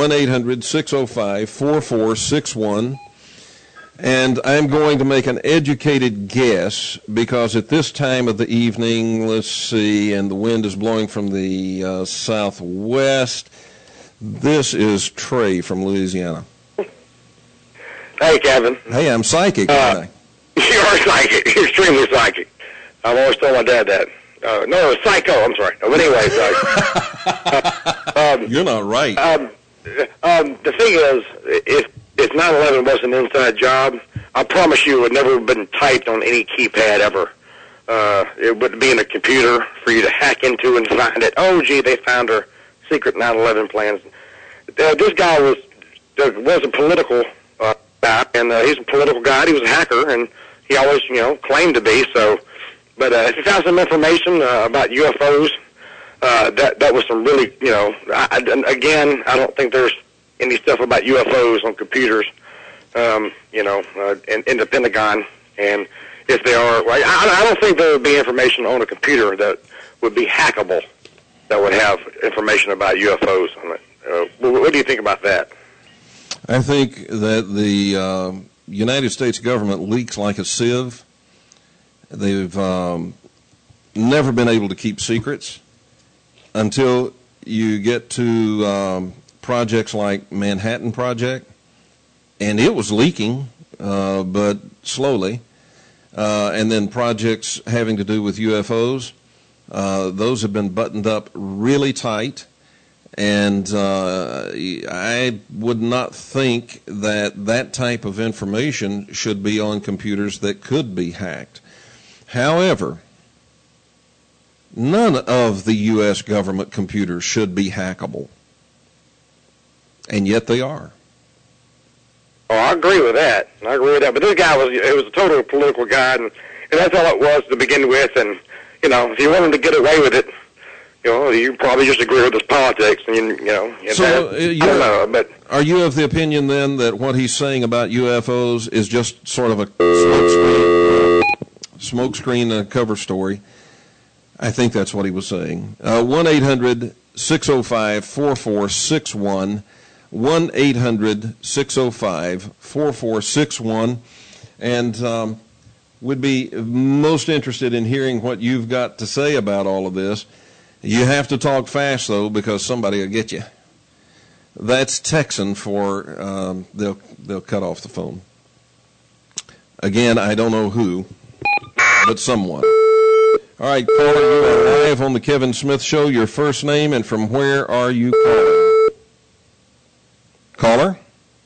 1-800-605-4461. And I'm going to make an educated guess because at this time of the evening, let's see, and the wind is blowing from the southwest. This is Trey from Louisiana. Hey, Kevin. Hey, I'm psychic. You're psychic. You're extremely psychic. I've always told my dad that. No, psycho. I'm sorry. But anyway, you're not right. The thing is, if 9/11 was an inside job, I promise you it would never have been typed on any keypad ever. It would be in a computer for you to hack into and find it. Oh, gee, they found our secret 9/11 plans. This guy was a political guy, and he's a political guy. He was a hacker, and he always, claimed to be. So, but if you found some information about UFOs, that was some really, I don't think there's any stuff about UFOs on computers, in the Pentagon. And if they are, I don't think there would be information on a computer that would be hackable that would have information about UFOs on it. What do you think about that? I think that the United States government leaks like a sieve. They've never been able to keep secrets until you get to projects like Manhattan Project, and it was leaking, but slowly. And then projects having to do with UFOs, those have been buttoned up really tight. And I would not think that type of information should be on computers that could be hacked. However, none of the U.S. government computers should be hackable. And yet they are. Oh, I agree with that. But this guy was a total political guy, and that's all it was to begin with. And, if you wanted to get away with it, you probably just agree with his politics. And, So, I don't know, but are you of the opinion, then, that what he's saying about UFOs is just sort of a smokescreen cover story? I think that's what he was saying. 1-800-605-4461. 1-800-605-4461. And would be most interested in hearing what you've got to say about all of this. You have to talk fast, though, because somebody will get you. That's Texan for they'll cut off the phone. Again, I don't know who, but someone. All right, caller, you are live on the Kevin Smith Show. Your first name and from where are you calling?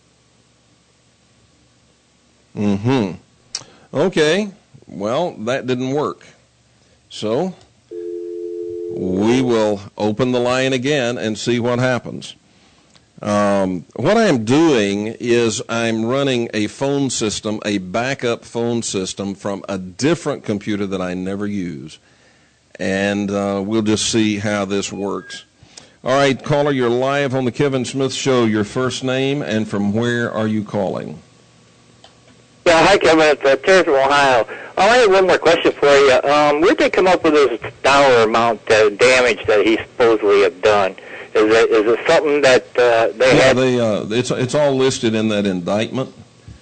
Caller? Okay. Well, that didn't work. So we will open the line again and see what happens. What I'm doing is I'm running a phone system, a backup phone system from a different computer that I never use. And we'll just see how this works. All right, caller, you're live on the Kevin Smith Show. Your first name and from where are you calling? Yeah, hi, Kevin. It's Terry from Ohio. I have one more question for you. Where'd they come up with this dollar amount damage that he supposedly have done? Is it something that they had? It's all listed in that indictment.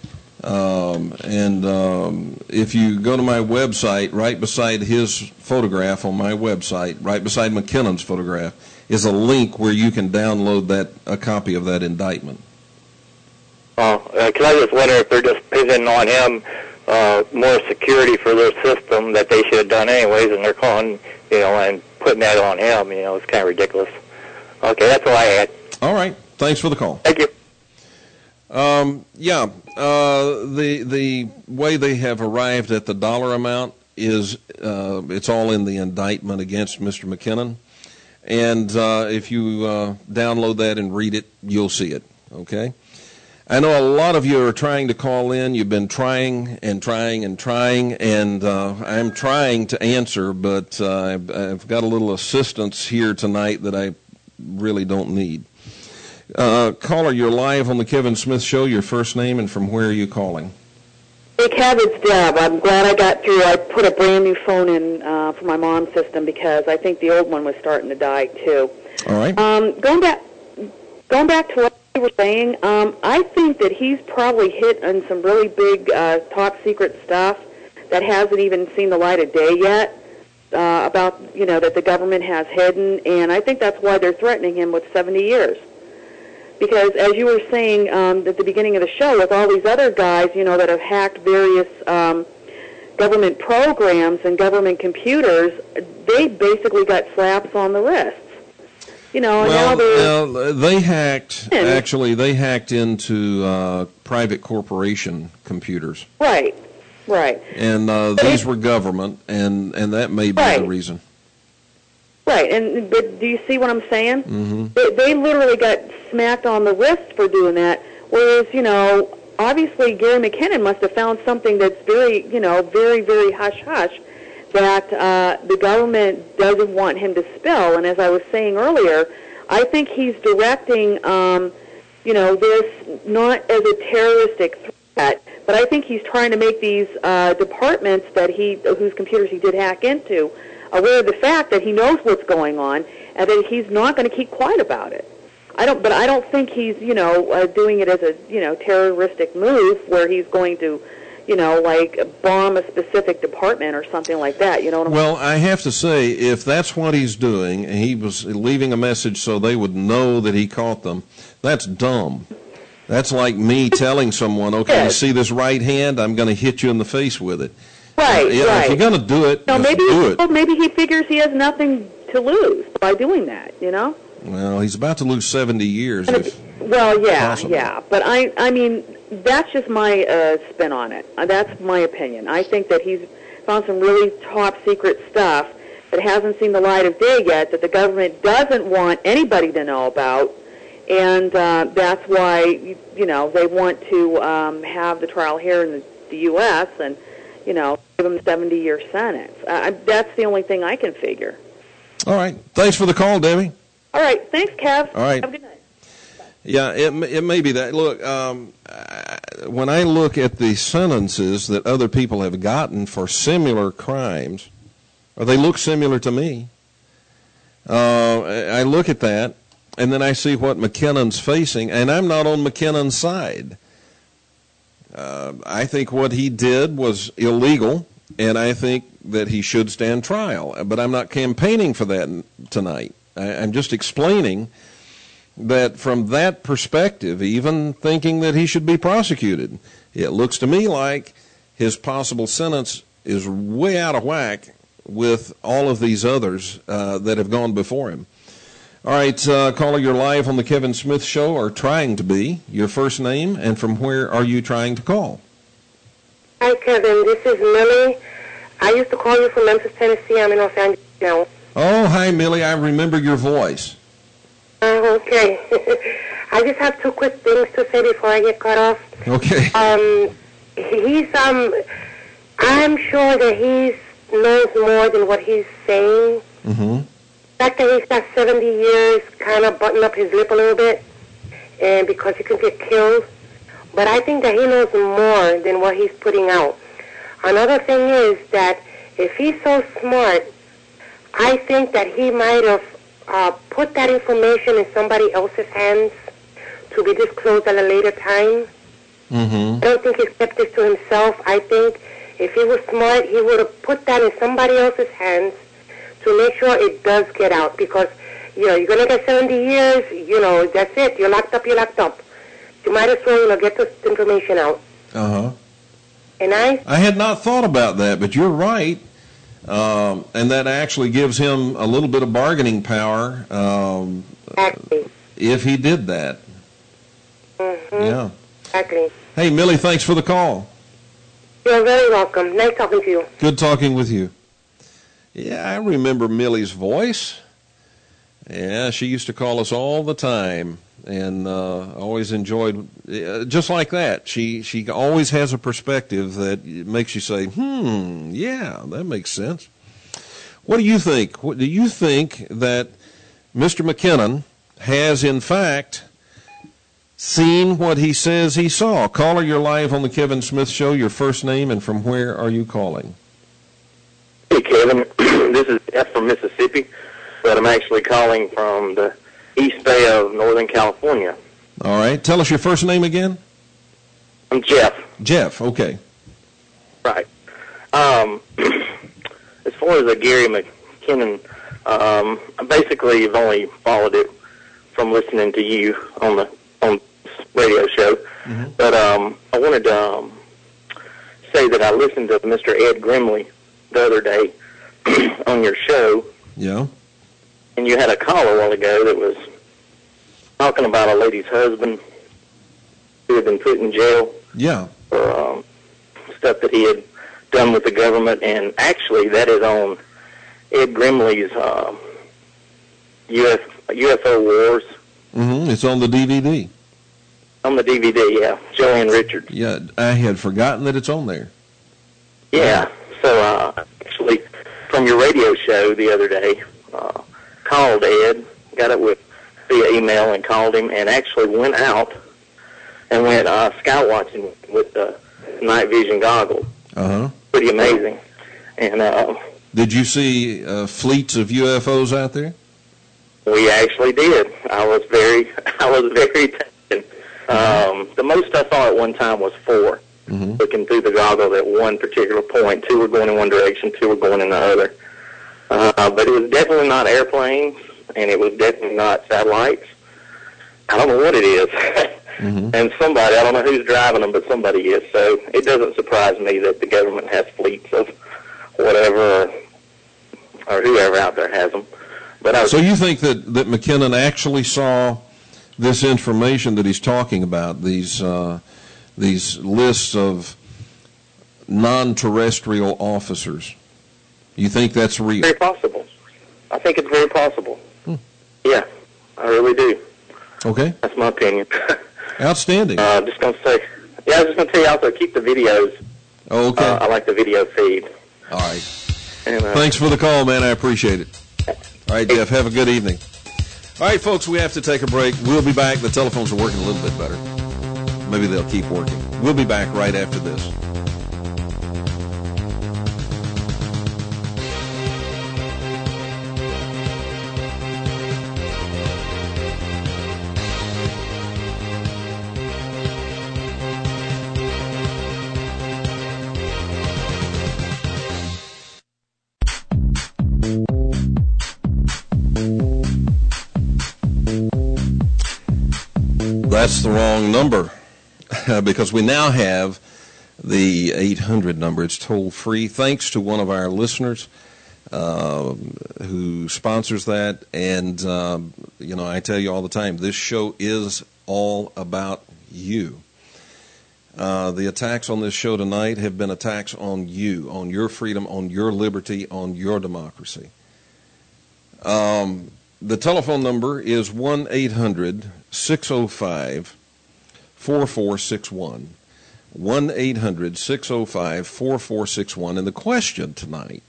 If you go to my website, right beside his photograph on my website, right beside McKinnon's photograph, is a link where you can download a copy of that indictment. Oh, because I just wonder if they're just pinning on him more security for their system that they should have done anyways, and they're calling, and putting that on him. It's kind of ridiculous. Okay, that's all I had. All right. Thanks for the call. Thank you. The way they have arrived at the dollar amount is it's all in the indictment against Mr. McKinnon. And if you download that and read it, you'll see it. Okay? I know a lot of you are trying to call in. You've been trying and trying and trying, and I'm trying to answer, but I've got a little assistance here tonight that I really don't need. Caller, you're live on the Kevin Smith Show. Your first name and from where are you calling? Hey, Kev, it's Deb. I'm glad I got through. I put a brand new phone in for my mom's system because I think the old one was starting to die, too. All right. Going back to what you were saying, I think that he's probably hit on some really big top secret stuff that hasn't even seen the light of day yet about, that the government has hidden, and I think that's why they're threatening him with 70 years. Because as you were saying at the beginning of the show, with all these other guys, that have hacked various government programs and government computers, they basically got slaps on the wrists. You know, now they're... Well, they hacked into private corporation computers. Right. And these were government, and that may be the reason. Right, but do you see what I'm saying? Mm-hmm. They literally got smacked on the wrist for doing that, whereas, you know, obviously Gary McKinnon must have found something that's very, you know, very, very hush-hush that the government doesn't want him to spill. And as I was saying earlier, I think he's directing, you know, this not as a terroristic threat, but I think he's trying to make these departments whose computers he did hack into aware of the fact that he knows what's going on and that he's not going to keep quiet about it. I don't think he's, you know, doing it as a, you know, terroristic move where he's going to, you know, like bomb a specific department or something like that. You know what I'm saying? Well, I have to say, if that's what he's doing, and he was leaving a message so they would know that he caught them, that's dumb. That's like me telling someone, okay, you see this right hand? I'm going to hit you in the face with it. Right, right. If you're going to do it, no, maybe do it. Well, maybe he figures he has nothing to lose by doing that, you know? Well, he's about to lose 70 years. Well, yeah, possible. yeah. But I mean, that's just my spin on it. That's my opinion. I think that he's found some really top secret stuff that hasn't seen the light of day yet, that the government doesn't want anybody to know about, and that's why, you know, they want to have the trial here in the U.S. and, you know, give him a 70-year sentence. That's the only thing I can figure. All right. Thanks for the call, Debbie. All right. Thanks, Kev. All right. Have a good night. Yeah, it may be that. Look, when I look at the sentences that other people have gotten for similar crimes, or they look similar to me, I look at that, and then I see what McKinnon's facing, and I'm not on McKinnon's side. I think what he did was illegal, and I think that he should stand trial. But I'm not campaigning for that tonight. I'm just explaining that from that perspective, even thinking that he should be prosecuted, it looks to me like his possible sentence is way out of whack with all of these others that have gone before him. All right, caller, you're live on the Kevin Smith Show, or trying to be. Your first name, and from where are you trying to call? Hi, Kevin. This is Millie. I used to call you from Memphis, Tennessee. I'm in Los Angeles now. Oh, hi, Millie. I remember your voice. Okay. I just have two quick things to say before I get cut off. Okay. I'm sure that he knows more than what he's saying. Mm-hmm. The fact that he's got 70 years kind of button up his lip a little bit, and because he could get killed. But I think that he knows more than what he's putting out. Another thing is that if he's so smart, I think that he might have put that information in somebody else's hands to be disclosed at a later time. Mm-hmm. I don't think he's kept this to himself. I think if he was smart, he would have put that in somebody else's hands to make sure it does get out. Because, you know, you're going to get 70 years, you know, that's it. You're locked up, You might as well, you know, get this information out. Uh-huh. And I had not thought about that, but you're right. And that actually gives him a little bit of bargaining power exactly. If he did that. Mm-hmm. Yeah. Exactly. Hey, Millie, thanks for the call. You're very welcome. Nice talking to you. Good talking with you. Yeah, I remember Millie's voice. Yeah, she used to call us all the time, and always enjoyed, just like that. She always has a perspective that makes you say, yeah, that makes sense. What do you think? Do you think that Mr. McKinnon has, in fact, seen what he says he saw? Caller, you're live on the Kevin Smith Show. Your first name and from where are you calling? Hey, Kevin. This is Jeff from Mississippi, but I'm actually calling from the East Bay of Northern California. All right. Tell us your first name again. I'm Jeff. Jeff, okay. Right. As far as Gary McKinnon, basically you've only followed it from listening to you on the radio show. Mm-hmm. But I wanted to say that I listened to Mr. Ed Grimley the other day on your show. Yeah. and you had a caller a while ago that was talking about a lady's husband who had been put in jail Yeah. for stuff that he had done with the government, and actually that is on Ed Grimley's UFO Wars. Mm-hmm. It's on the DVD. On the DVD, yeah. Joanne Richards. Yeah, I had forgotten that it's on there. Yeah. So actually, from your radio show the other day, called Ed, got it via email, and called him, and actually went out and went sky watching with the night vision goggles. Uh-huh. Pretty amazing. And did you see fleets of UFOs out there? we actually did. I was very taken. The most I saw at one time was 4. Mm-hmm. Looking through the goggles at one particular point. 2 were going in one direction, 2 were going in the other. But it was definitely not airplanes, and it was definitely not satellites. I don't know what it is. Mm-hmm. And somebody, I don't know who's driving them, but somebody is. So it doesn't surprise me that the government has fleets of whatever or whoever out there has them. But so you think that McKinnon actually saw this information that he's talking about, these lists of non-terrestrial officers? You think that's real? Very possible. I think it's very possible. Yeah, I really do. Okay. That's my opinion. Outstanding. Just going to say, I was just going to tell you also, keep the videos. Oh, okay. I like the video feed. All right. And, thanks for the call, man. I appreciate it. All right, Jeff, have a good evening. All right, folks, we have to take a break. We'll be back. The telephones are working a little bit better. Maybe they'll keep working. We'll be back right after this. That's the wrong number because we now have the 800 number. It's toll free thanks to one of our listeners who sponsors that. And, I tell you all the time, this show is all about you. The attacks on this show tonight have been attacks on you, on your freedom, on your liberty, on your democracy. The telephone number is 1-800-605-4461. 1-800-605-4461. And the question tonight,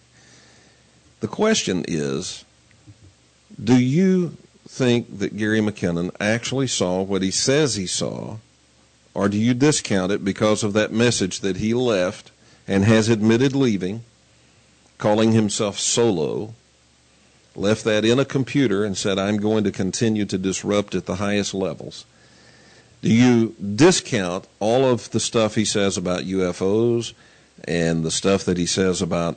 is, do you think that Gary McKinnon actually saw what he says he saw, or do you discount it because of that message that he left and has admitted leaving, calling himself solo, left that in a computer and said, I'm going to continue to disrupt at the highest levels? Do you discount all of the stuff he says about UFOs and the stuff that he says about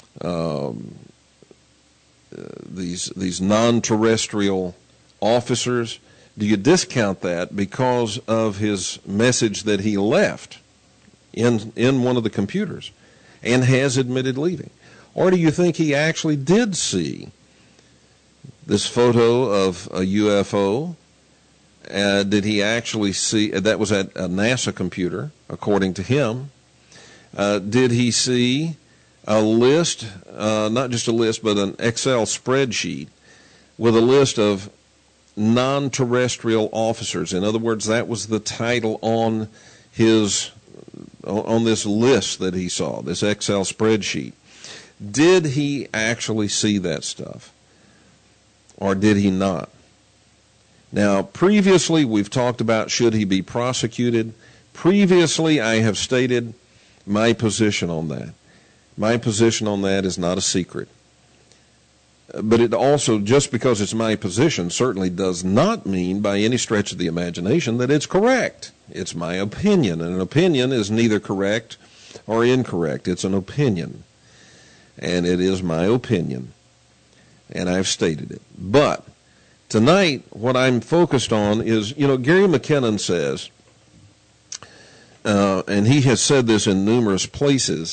these non-terrestrial officers? Do you discount that because of his message that he left in one of the computers and has admitted leaving? Or do you think he actually did see this photo of a UFO? Did he actually see, that was at a NASA computer, according to him. Did he see a list, not just a list, but an Excel spreadsheet with a list of non-terrestrial officers? In other words, that was the title on this list that he saw, this Excel spreadsheet. Did he actually see that stuff? Or did he not? Now, previously we've talked about should he be prosecuted. Previously I have stated my position on that. My position on that is not a secret. But it also, just because it's my position, certainly does not mean by any stretch of the imagination that it's correct. It's my opinion, and an opinion is neither correct or incorrect. It's an opinion, and it is my opinion, and I've stated it. But tonight, what I'm focused on is, Gary McKinnon says, and he has said this in numerous places,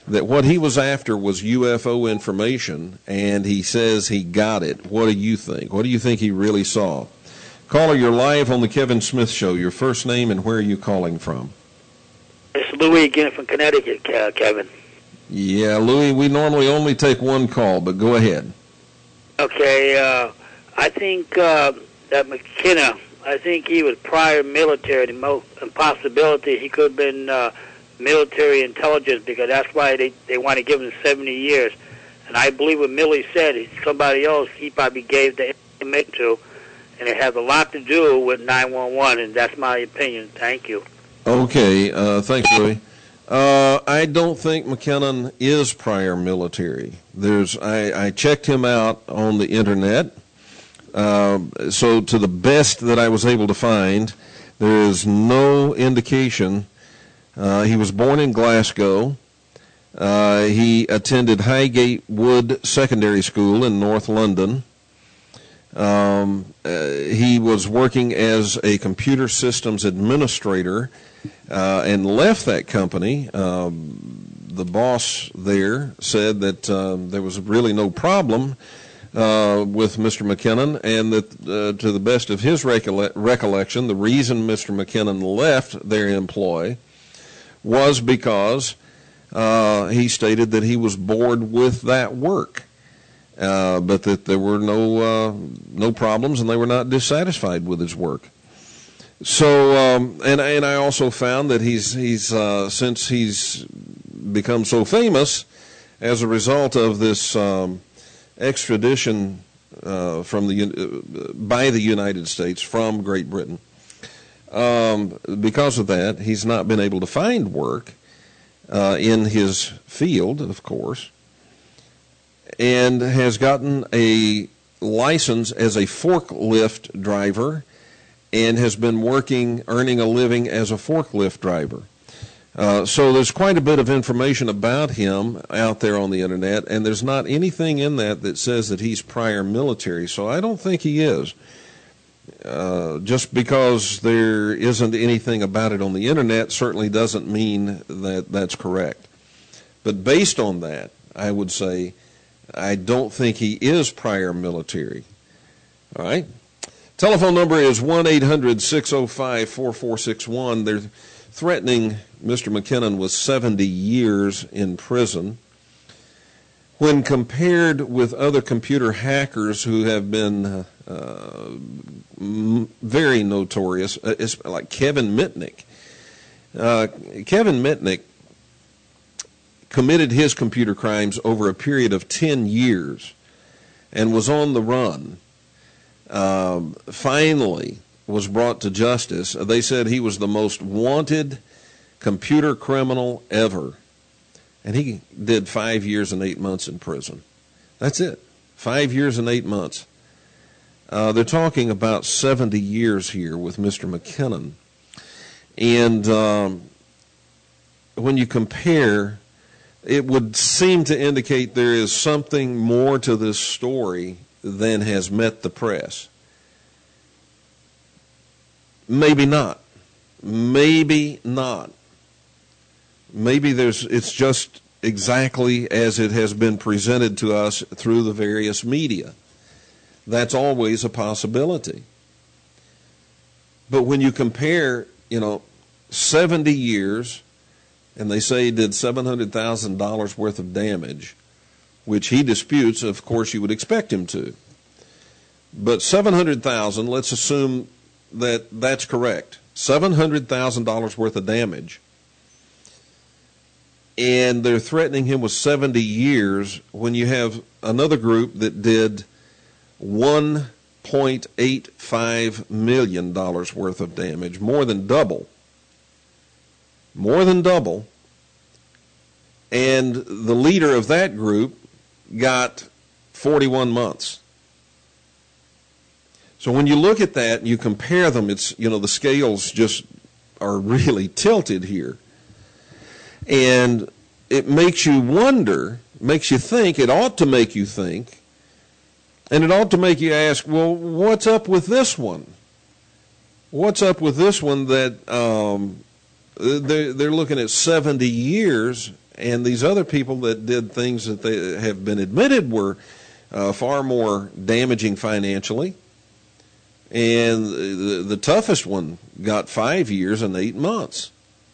that what he was after was UFO information, and he says he got it. What do you think? What do you think he really saw? Caller, you're live on the Kevin Smith Show. Your first name and where are you calling from? It's Louis again from Connecticut, Kevin. Yeah, Louis, we normally only take one call, but go ahead. Okay, I think that McKenna, I think he was prior military. The most possibility he could have been military intelligence, because that's why they want to give him 70 years. And I believe what Millie said, somebody else he probably gave the information to, and it has a lot to do with 911, and that's my opinion. Thank you. Okay, thanks, Louis. I don't think McKinnon is prior military. I checked him out on the internet. So to the best that I was able to find, there is no indication. He was born in Glasgow. He attended Highgate Wood Secondary School in North London. He was working as a computer systems administrator and left that company. The boss there said that there was really no problem with Mr. McKinnon, and that to the best of his recollection, the reason Mr. McKinnon left their employ was because he stated that he was bored with that work. But that there were no problems, and they were not dissatisfied with his work. So, and I also found that he's since he's become so famous as a result of this extradition by the United States from Great Britain. Because of that, he's not been able to find work in his field, of course, and has gotten a license as a forklift driver and has been earning a living as a forklift driver. So there's quite a bit of information about him out there on the internet, and there's not anything in that says that he's prior military, so I don't think he is. Just because there isn't anything about it on the internet certainly doesn't mean that that's correct. But based on that, I would say I don't think he is prior military. All right? Telephone number is 1-800-605-4461. They're threatening Mr. McKinnon with 70 years in prison. When compared with other computer hackers who have been very notorious, like Kevin Mitnick. Kevin Mitnick committed his computer crimes over a period of 10 years and was on the run. Finally was brought to justice. They said he was the most wanted computer criminal ever. And he did 5 years and 8 months in prison. That's it. 5 years and 8 months. They're talking about 70 years here with Mr. McKinnon. And when you compare, it would seem to indicate there is something more to this story than has met the press. Maybe not. Maybe not. Maybe it's just exactly as it has been presented to us through the various media. That's always a possibility. But when you compare, 70 years, and they say he did $700,000 worth of damage, which he disputes, of course you would expect him to. But $700,000, let's assume that that's correct. $700,000 worth of damage. And they're threatening him with 70 years when you have another group that did $1.85 million worth of damage, more than double. More than double. And the leader of that group got 41 months. So when you look at that and you compare them, it's, the scales just are really tilted here. And it makes you wonder, makes you think, it ought to make you think, and it ought to make you ask, well, what's up with this one? What's up with this one that they're looking at 70 years, And these other people that did things that they have been admitted were far more damaging financially. And the toughest one got 5 years and 8 months.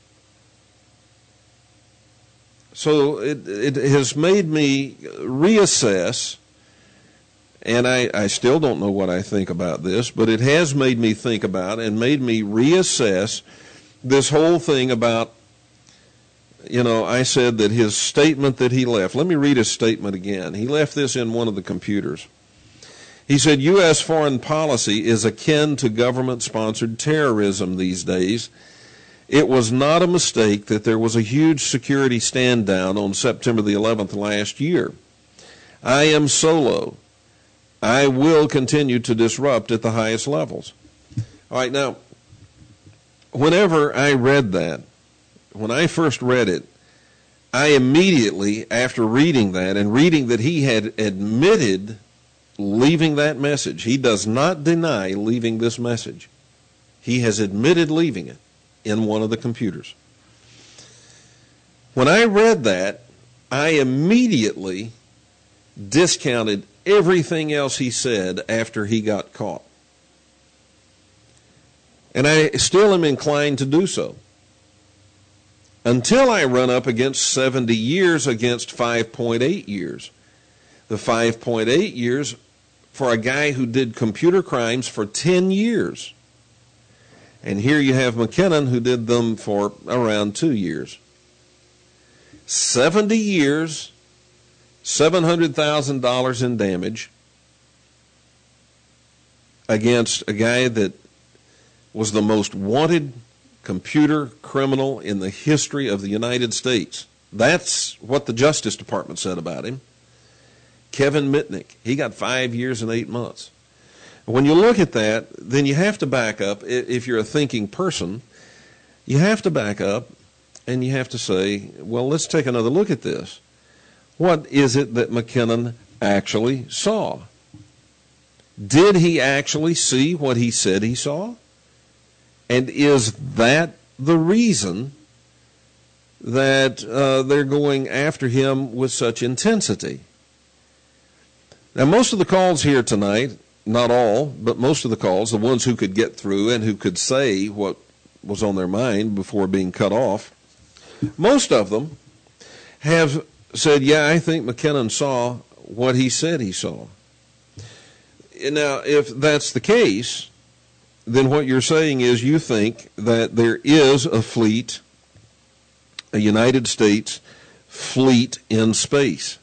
So it has made me reassess, and I still don't know what I think about this, but it has made me think about and made me reassess this whole thing about, I said that his statement that he left. Let me read his statement again. He left this in one of the computers. He said, U.S. foreign policy is akin to government-sponsored terrorism these days. It was not a mistake that there was a huge security stand down on September the 11th last year. I am solo. I will continue to disrupt at the highest levels. All right, now, whenever I read that, when I first read it, I immediately, after reading that and reading that he had admitted leaving that message, he does not deny leaving this message. He has admitted leaving it in one of the computers. When I read that, I immediately discounted everything else he said after he got caught. And I still am inclined to do so. Until I run up against 70 years against 5.8 years. The 5.8 years for a guy who did computer crimes for 10 years. And here you have McKinnon, who did them for around 2 years. 70 years, $700,000 in damage against a guy that was the most wanted computer criminal in the history of the United States. That's what the Justice Department said about him. Kevin Mitnick, he got 5 years and 8 months. When you look at that, then you have to back up. If you're a thinking person, you have to back up and you have to say, well, let's take another look at this. What is it that McKinnon actually saw? Did he actually see what he said he saw? And is that the reason that they're going after him with such intensity? Now, most of the calls here tonight, not all, but most of the calls, the ones who could get through and who could say what was on their mind before being cut off, most of them have said, yeah, I think McKinnon saw what he said he saw. Now, if that's the case, then what you're saying is you think that there is a fleet, a United States fleet in space.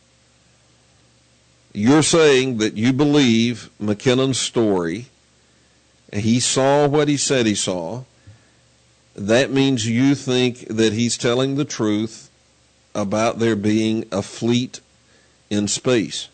You're saying that you believe McKinnon's story, he saw what he said he saw. That means you think that he's telling the truth about there being a fleet in space.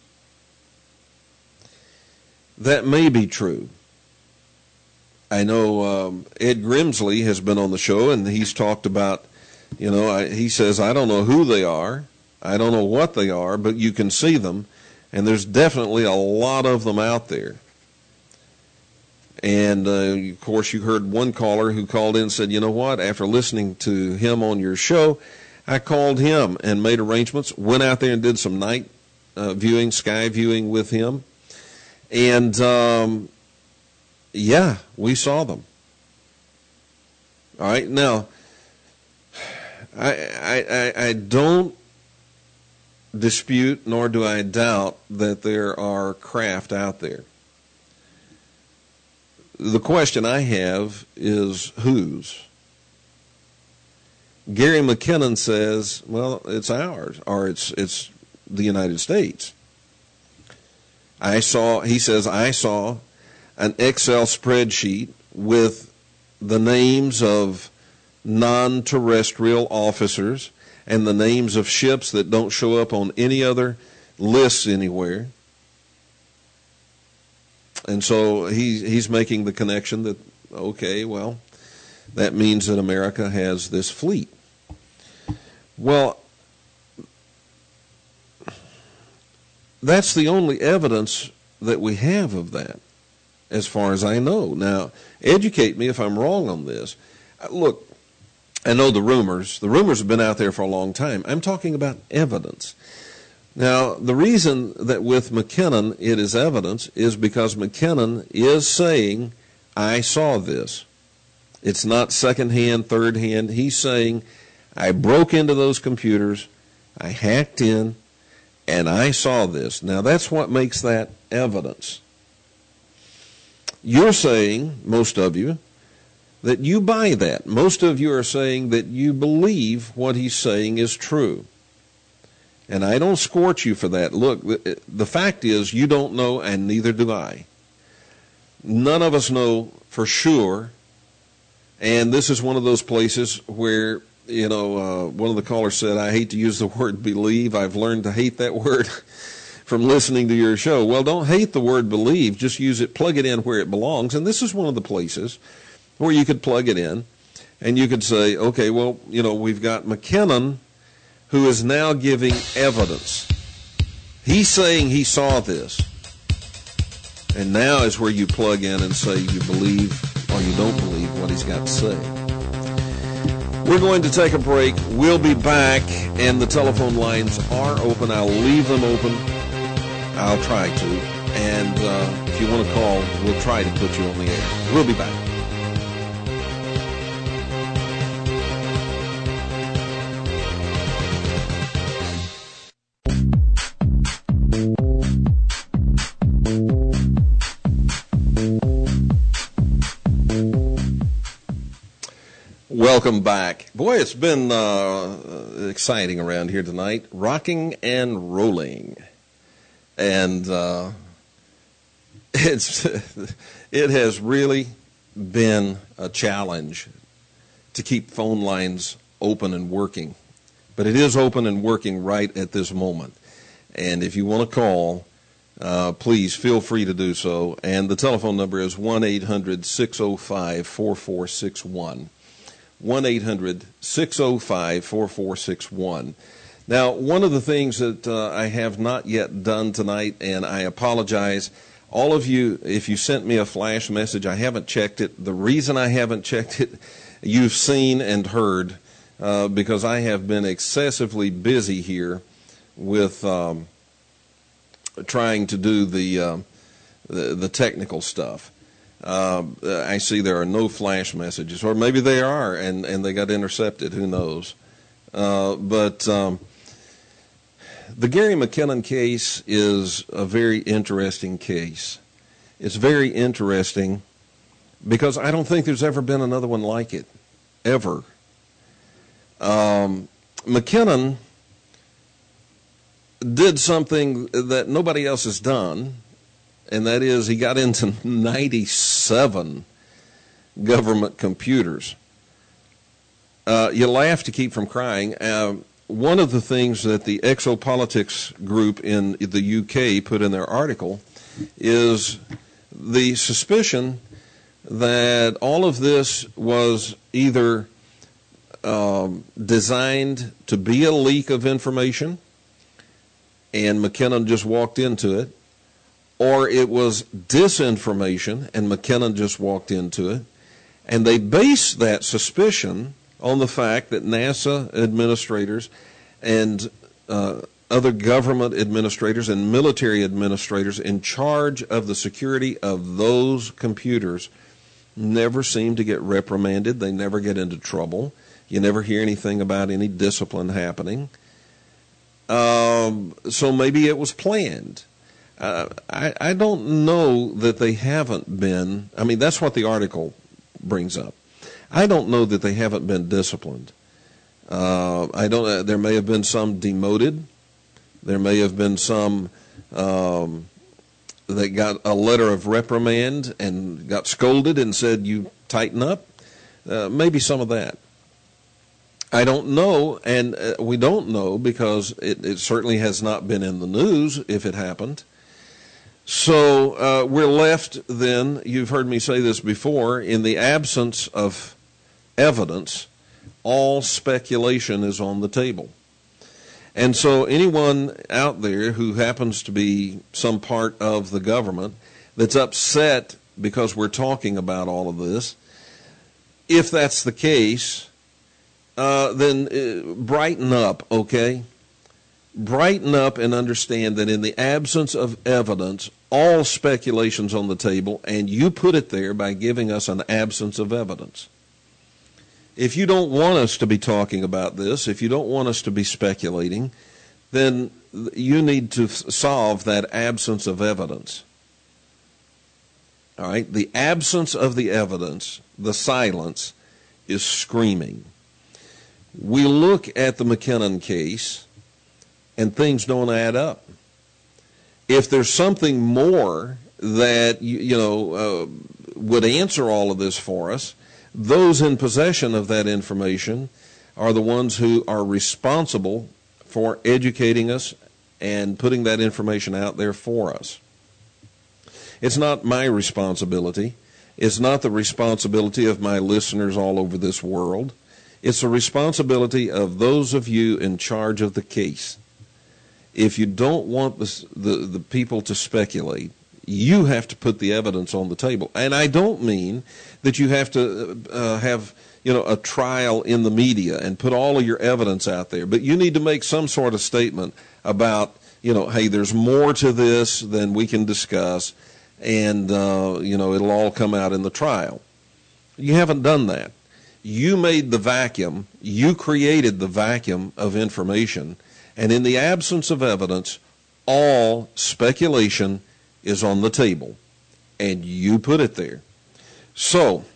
That may be true. I know Ed Grimsley has been on the show, and he's talked about, he says, I don't know who they are, I don't know what they are, but you can see them. And there's definitely a lot of them out there. And, of course, you heard one caller who called in and said, you know what, after listening to him on your show, I called him and made arrangements, went out there and did some night viewing, sky viewing with him. And, yeah, we saw them. All right, now, I don't dispute, nor do I doubt that there are craft out there. The question I have is whose? Gary McKinnon says, well, it's ours, or it's the United States. He says, I saw an Excel spreadsheet with the names of non-terrestrial officers and the names of ships that don't show up on any other lists anywhere. And so he's making the connection that, okay, well, that means that America has this fleet. Well, that's the only evidence that we have of that, as far as I know. Now, educate me if I'm wrong on this. Look, I know the rumors. The rumors have been out there for a long time. I'm talking about evidence. Now, the reason that with McKinnon it is evidence is because McKinnon is saying, I saw this. It's not second-hand, third-hand. He's saying, I broke into those computers, I hacked in, and I saw this. Now, that's what makes that evidence. You're saying, most of you, that you buy that. Most of you are saying that you believe what he's saying is true. And I don't scorch you for that. Look, the fact is you don't know, and neither do I. None of us know for sure. And this is one of those places where, one of the callers said, I hate to use the word believe. I've learned to hate that word from listening to your show. Well, don't hate the word believe. Just use it, plug it in where it belongs. And this is one of the places where you could plug it in. And you could say, okay, well, we've got McKinnon, who is now giving evidence. He's saying he saw this. And now is where you plug in and say you believe or you don't believe what he's got to say. We're going to take a break. We'll be back, and the telephone lines are open. I'll leave them open. I'll try to. And if you want to call, we'll try to put you on the air. We'll be back. Welcome back. Boy, it's been exciting around here tonight. Rocking and rolling. And it has really been a challenge to keep phone lines open and working. But it is open and working right at this moment. And if you want to call, please feel free to do so. And the telephone number is 1-800-605-4461. 1-800-605-4461. Now, one of the things that I have not yet done tonight, and I apologize, all of you, if you sent me a flash message, I haven't checked it. The reason I haven't checked it, you've seen and heard, because I have been excessively busy here with trying to do the technical stuff. I see there are no flash messages, or maybe they are, and they got intercepted. Who knows? But the Gary McKinnon case is a very interesting case. It's very interesting because I don't think there's ever been another one like it, ever. McKinnon did something that nobody else has done, and that is he got into 97 government computers. You laugh to keep from crying. One of the things that the Exopolitics group in the UK put in their article is the suspicion that all of this was either designed to be a leak of information, and McKinnon just walked into it, or it was disinformation, and McKinnon just walked into it. And they base that suspicion on the fact that NASA administrators and other government administrators and military administrators in charge of the security of those computers never seem to get reprimanded. They never get into trouble. You never hear anything about any discipline happening. So maybe it was planned. I don't know that they haven't been. I mean, that's what the article brings up. I don't know that they haven't been disciplined. There may have been some demoted. There may have been some that got a letter of reprimand and got scolded and said, "You tighten up." Maybe some of that. I don't know, and we don't know because it certainly has not been in the news if it happened. So we're left then, you've heard me say this before, in the absence of evidence, all speculation is on the table. And so anyone out there who happens to be some part of the government that's upset because we're talking about all of this, if that's the case, then brighten up, okay? Brighten up and understand that in the absence of evidence, all speculation's on the table, and you put it there by giving us an absence of evidence. If you don't want us to be talking about this, if you don't want us to be speculating, then you need to solve that absence of evidence. All right? The absence of the evidence, the silence, is screaming. We look at the McKinnon case, and things don't add up. If there's something more that would answer all of this for us, those in possession of that information are the ones who are responsible for educating us and putting that information out there for us. It's not my responsibility. It's not the responsibility of my listeners all over this world. It's the responsibility of those of you in charge of the case. If you don't want the people to speculate, you have to put the evidence on the table. And I don't mean that you have to have a trial in the media and put all of your evidence out there, but you need to make some sort of statement about, hey, there's more to this than we can discuss, and it'll all come out in the trial. You haven't done that. You made the vacuum. You created the vacuum of information, and in the absence of evidence, all speculation is on the table, and you put it there. So,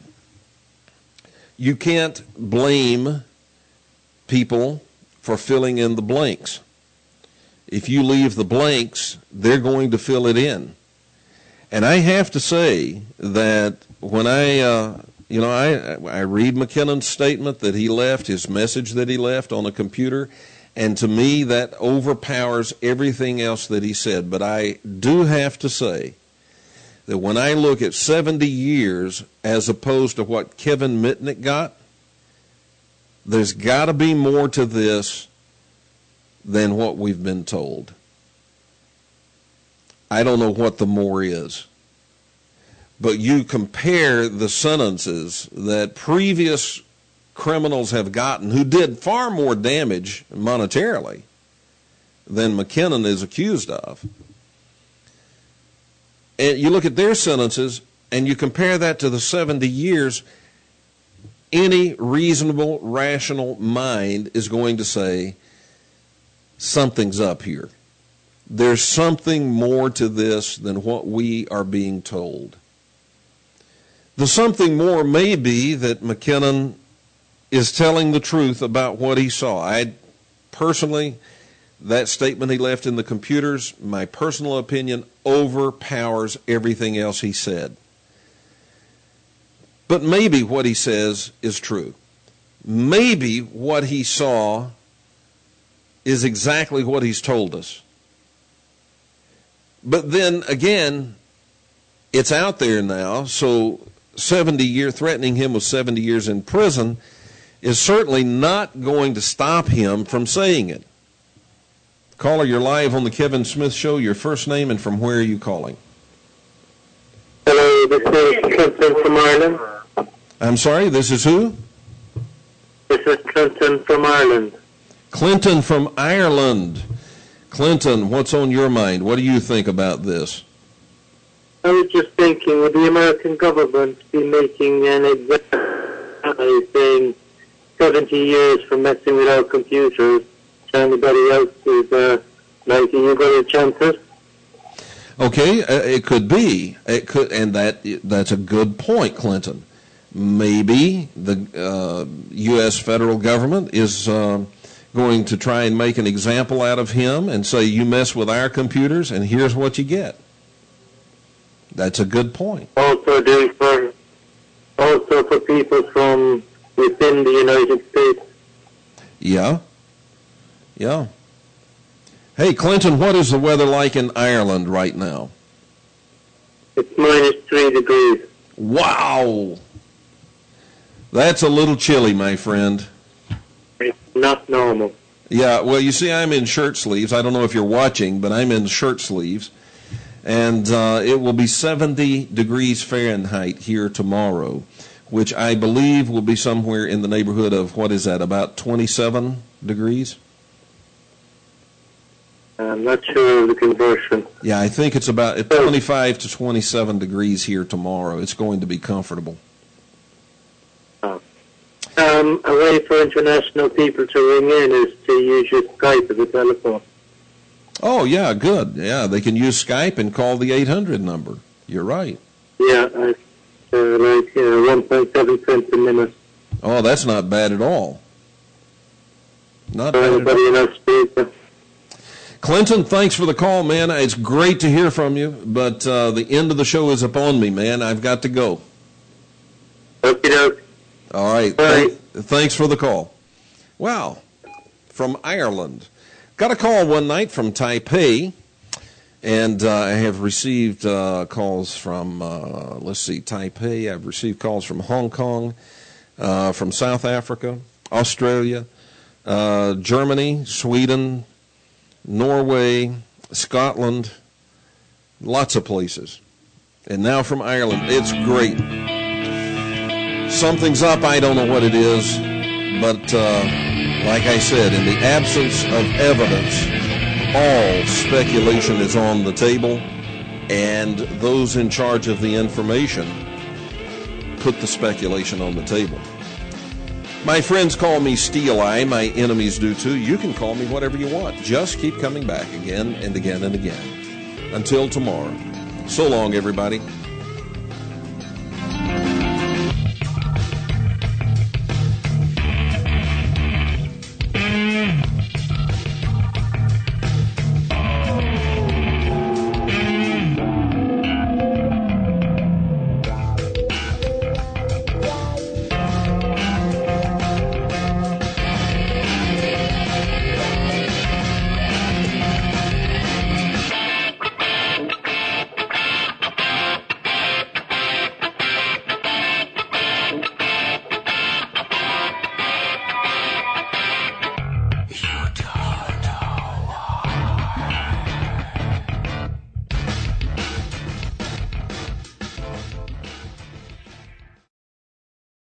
you can't blame people for filling in the blanks. If you leave the blanks, they're going to fill it in. And I have to say that when I read McKinnon's statement that he left, his message that he left on a computer, and to me, that overpowers everything else that he said. But I do have to say that when I look at 70 years as opposed to what Kevin Mitnick got, there's got to be more to this than what we've been told. I don't know what the more is. But you compare the sentences that previous criminals have gotten who did far more damage monetarily than McKinnon is accused of. And you look at their sentences and you compare that to the 70 years, any reasonable, rational mind is going to say something's up here. There's something more to this than what we are being told. The something more may be that McKinnon is telling the truth about what he saw. I personally, that statement he left in the computers, my personal opinion, overpowers everything else he said. But maybe what he says is true. Maybe what he saw is exactly what he's told us. But then again, it's out there now, so 70 years, threatening him with 70 years in prison is certainly not going to stop him from saying it. Caller, you're live on the Kevin Smith Show. Your first name and from where are you calling? Hello, this is Clinton from Ireland. I'm sorry, this is who? This is Clinton from Ireland. Clinton from Ireland. Clinton, what's on your mind? What do you think about this? I was just thinking, would the American government be making an example saying 70 years for messing with our computers, so anybody else is like, you got a chance it? Okay, it could be. It could, and that's a good point, Clinton. Maybe the U.S. federal government is going to try and make an example out of him and say, you mess with our computers, and here's what you get. That's a good point. Also for people from within the United States. Yeah. Hey, Clinton, what is the weather like in Ireland right now? It's -3 degrees. Wow. That's a little chilly, my friend. It's not normal. Yeah, well, you see, I'm in shirt sleeves. I don't know if you're watching, but I'm in shirt sleeves. And it will be 70 degrees Fahrenheit here tomorrow, which I believe will be somewhere in the neighborhood of, what is that, about 27 degrees? I'm not sure of the conversion. Yeah, I think it's about 25 to 27 degrees here tomorrow. It's going to be comfortable. A way for international people to ring in is to use your Skype as a telephone. Oh, yeah, good. Yeah, they can use Skype and call the 800 number. You're right. Yeah, 1.7 cents a minute. Oh, that's not bad at all. Not bad Anybody in Australia. Clinton, thanks for the call, man. It's great to hear from you, but the end of the show is upon me, man. I've got to go. Okay. All right. Thanks for the call. Wow. From Ireland. Got a call one night from Taipei, and I have received calls from, Taipei. I've received calls from Hong Kong, from South Africa, Australia, Germany, Sweden, Norway, Scotland, lots of places. And now from Ireland. It's great. Something's up. I don't know what it is. But like I said, in the absence of evidence, all speculation is on the table. And those in charge of the information put the speculation on the table. My friends call me Steel Eye. My enemies do too. You can call me whatever you want. Just keep coming back again and again and again. Until tomorrow. So long, everybody.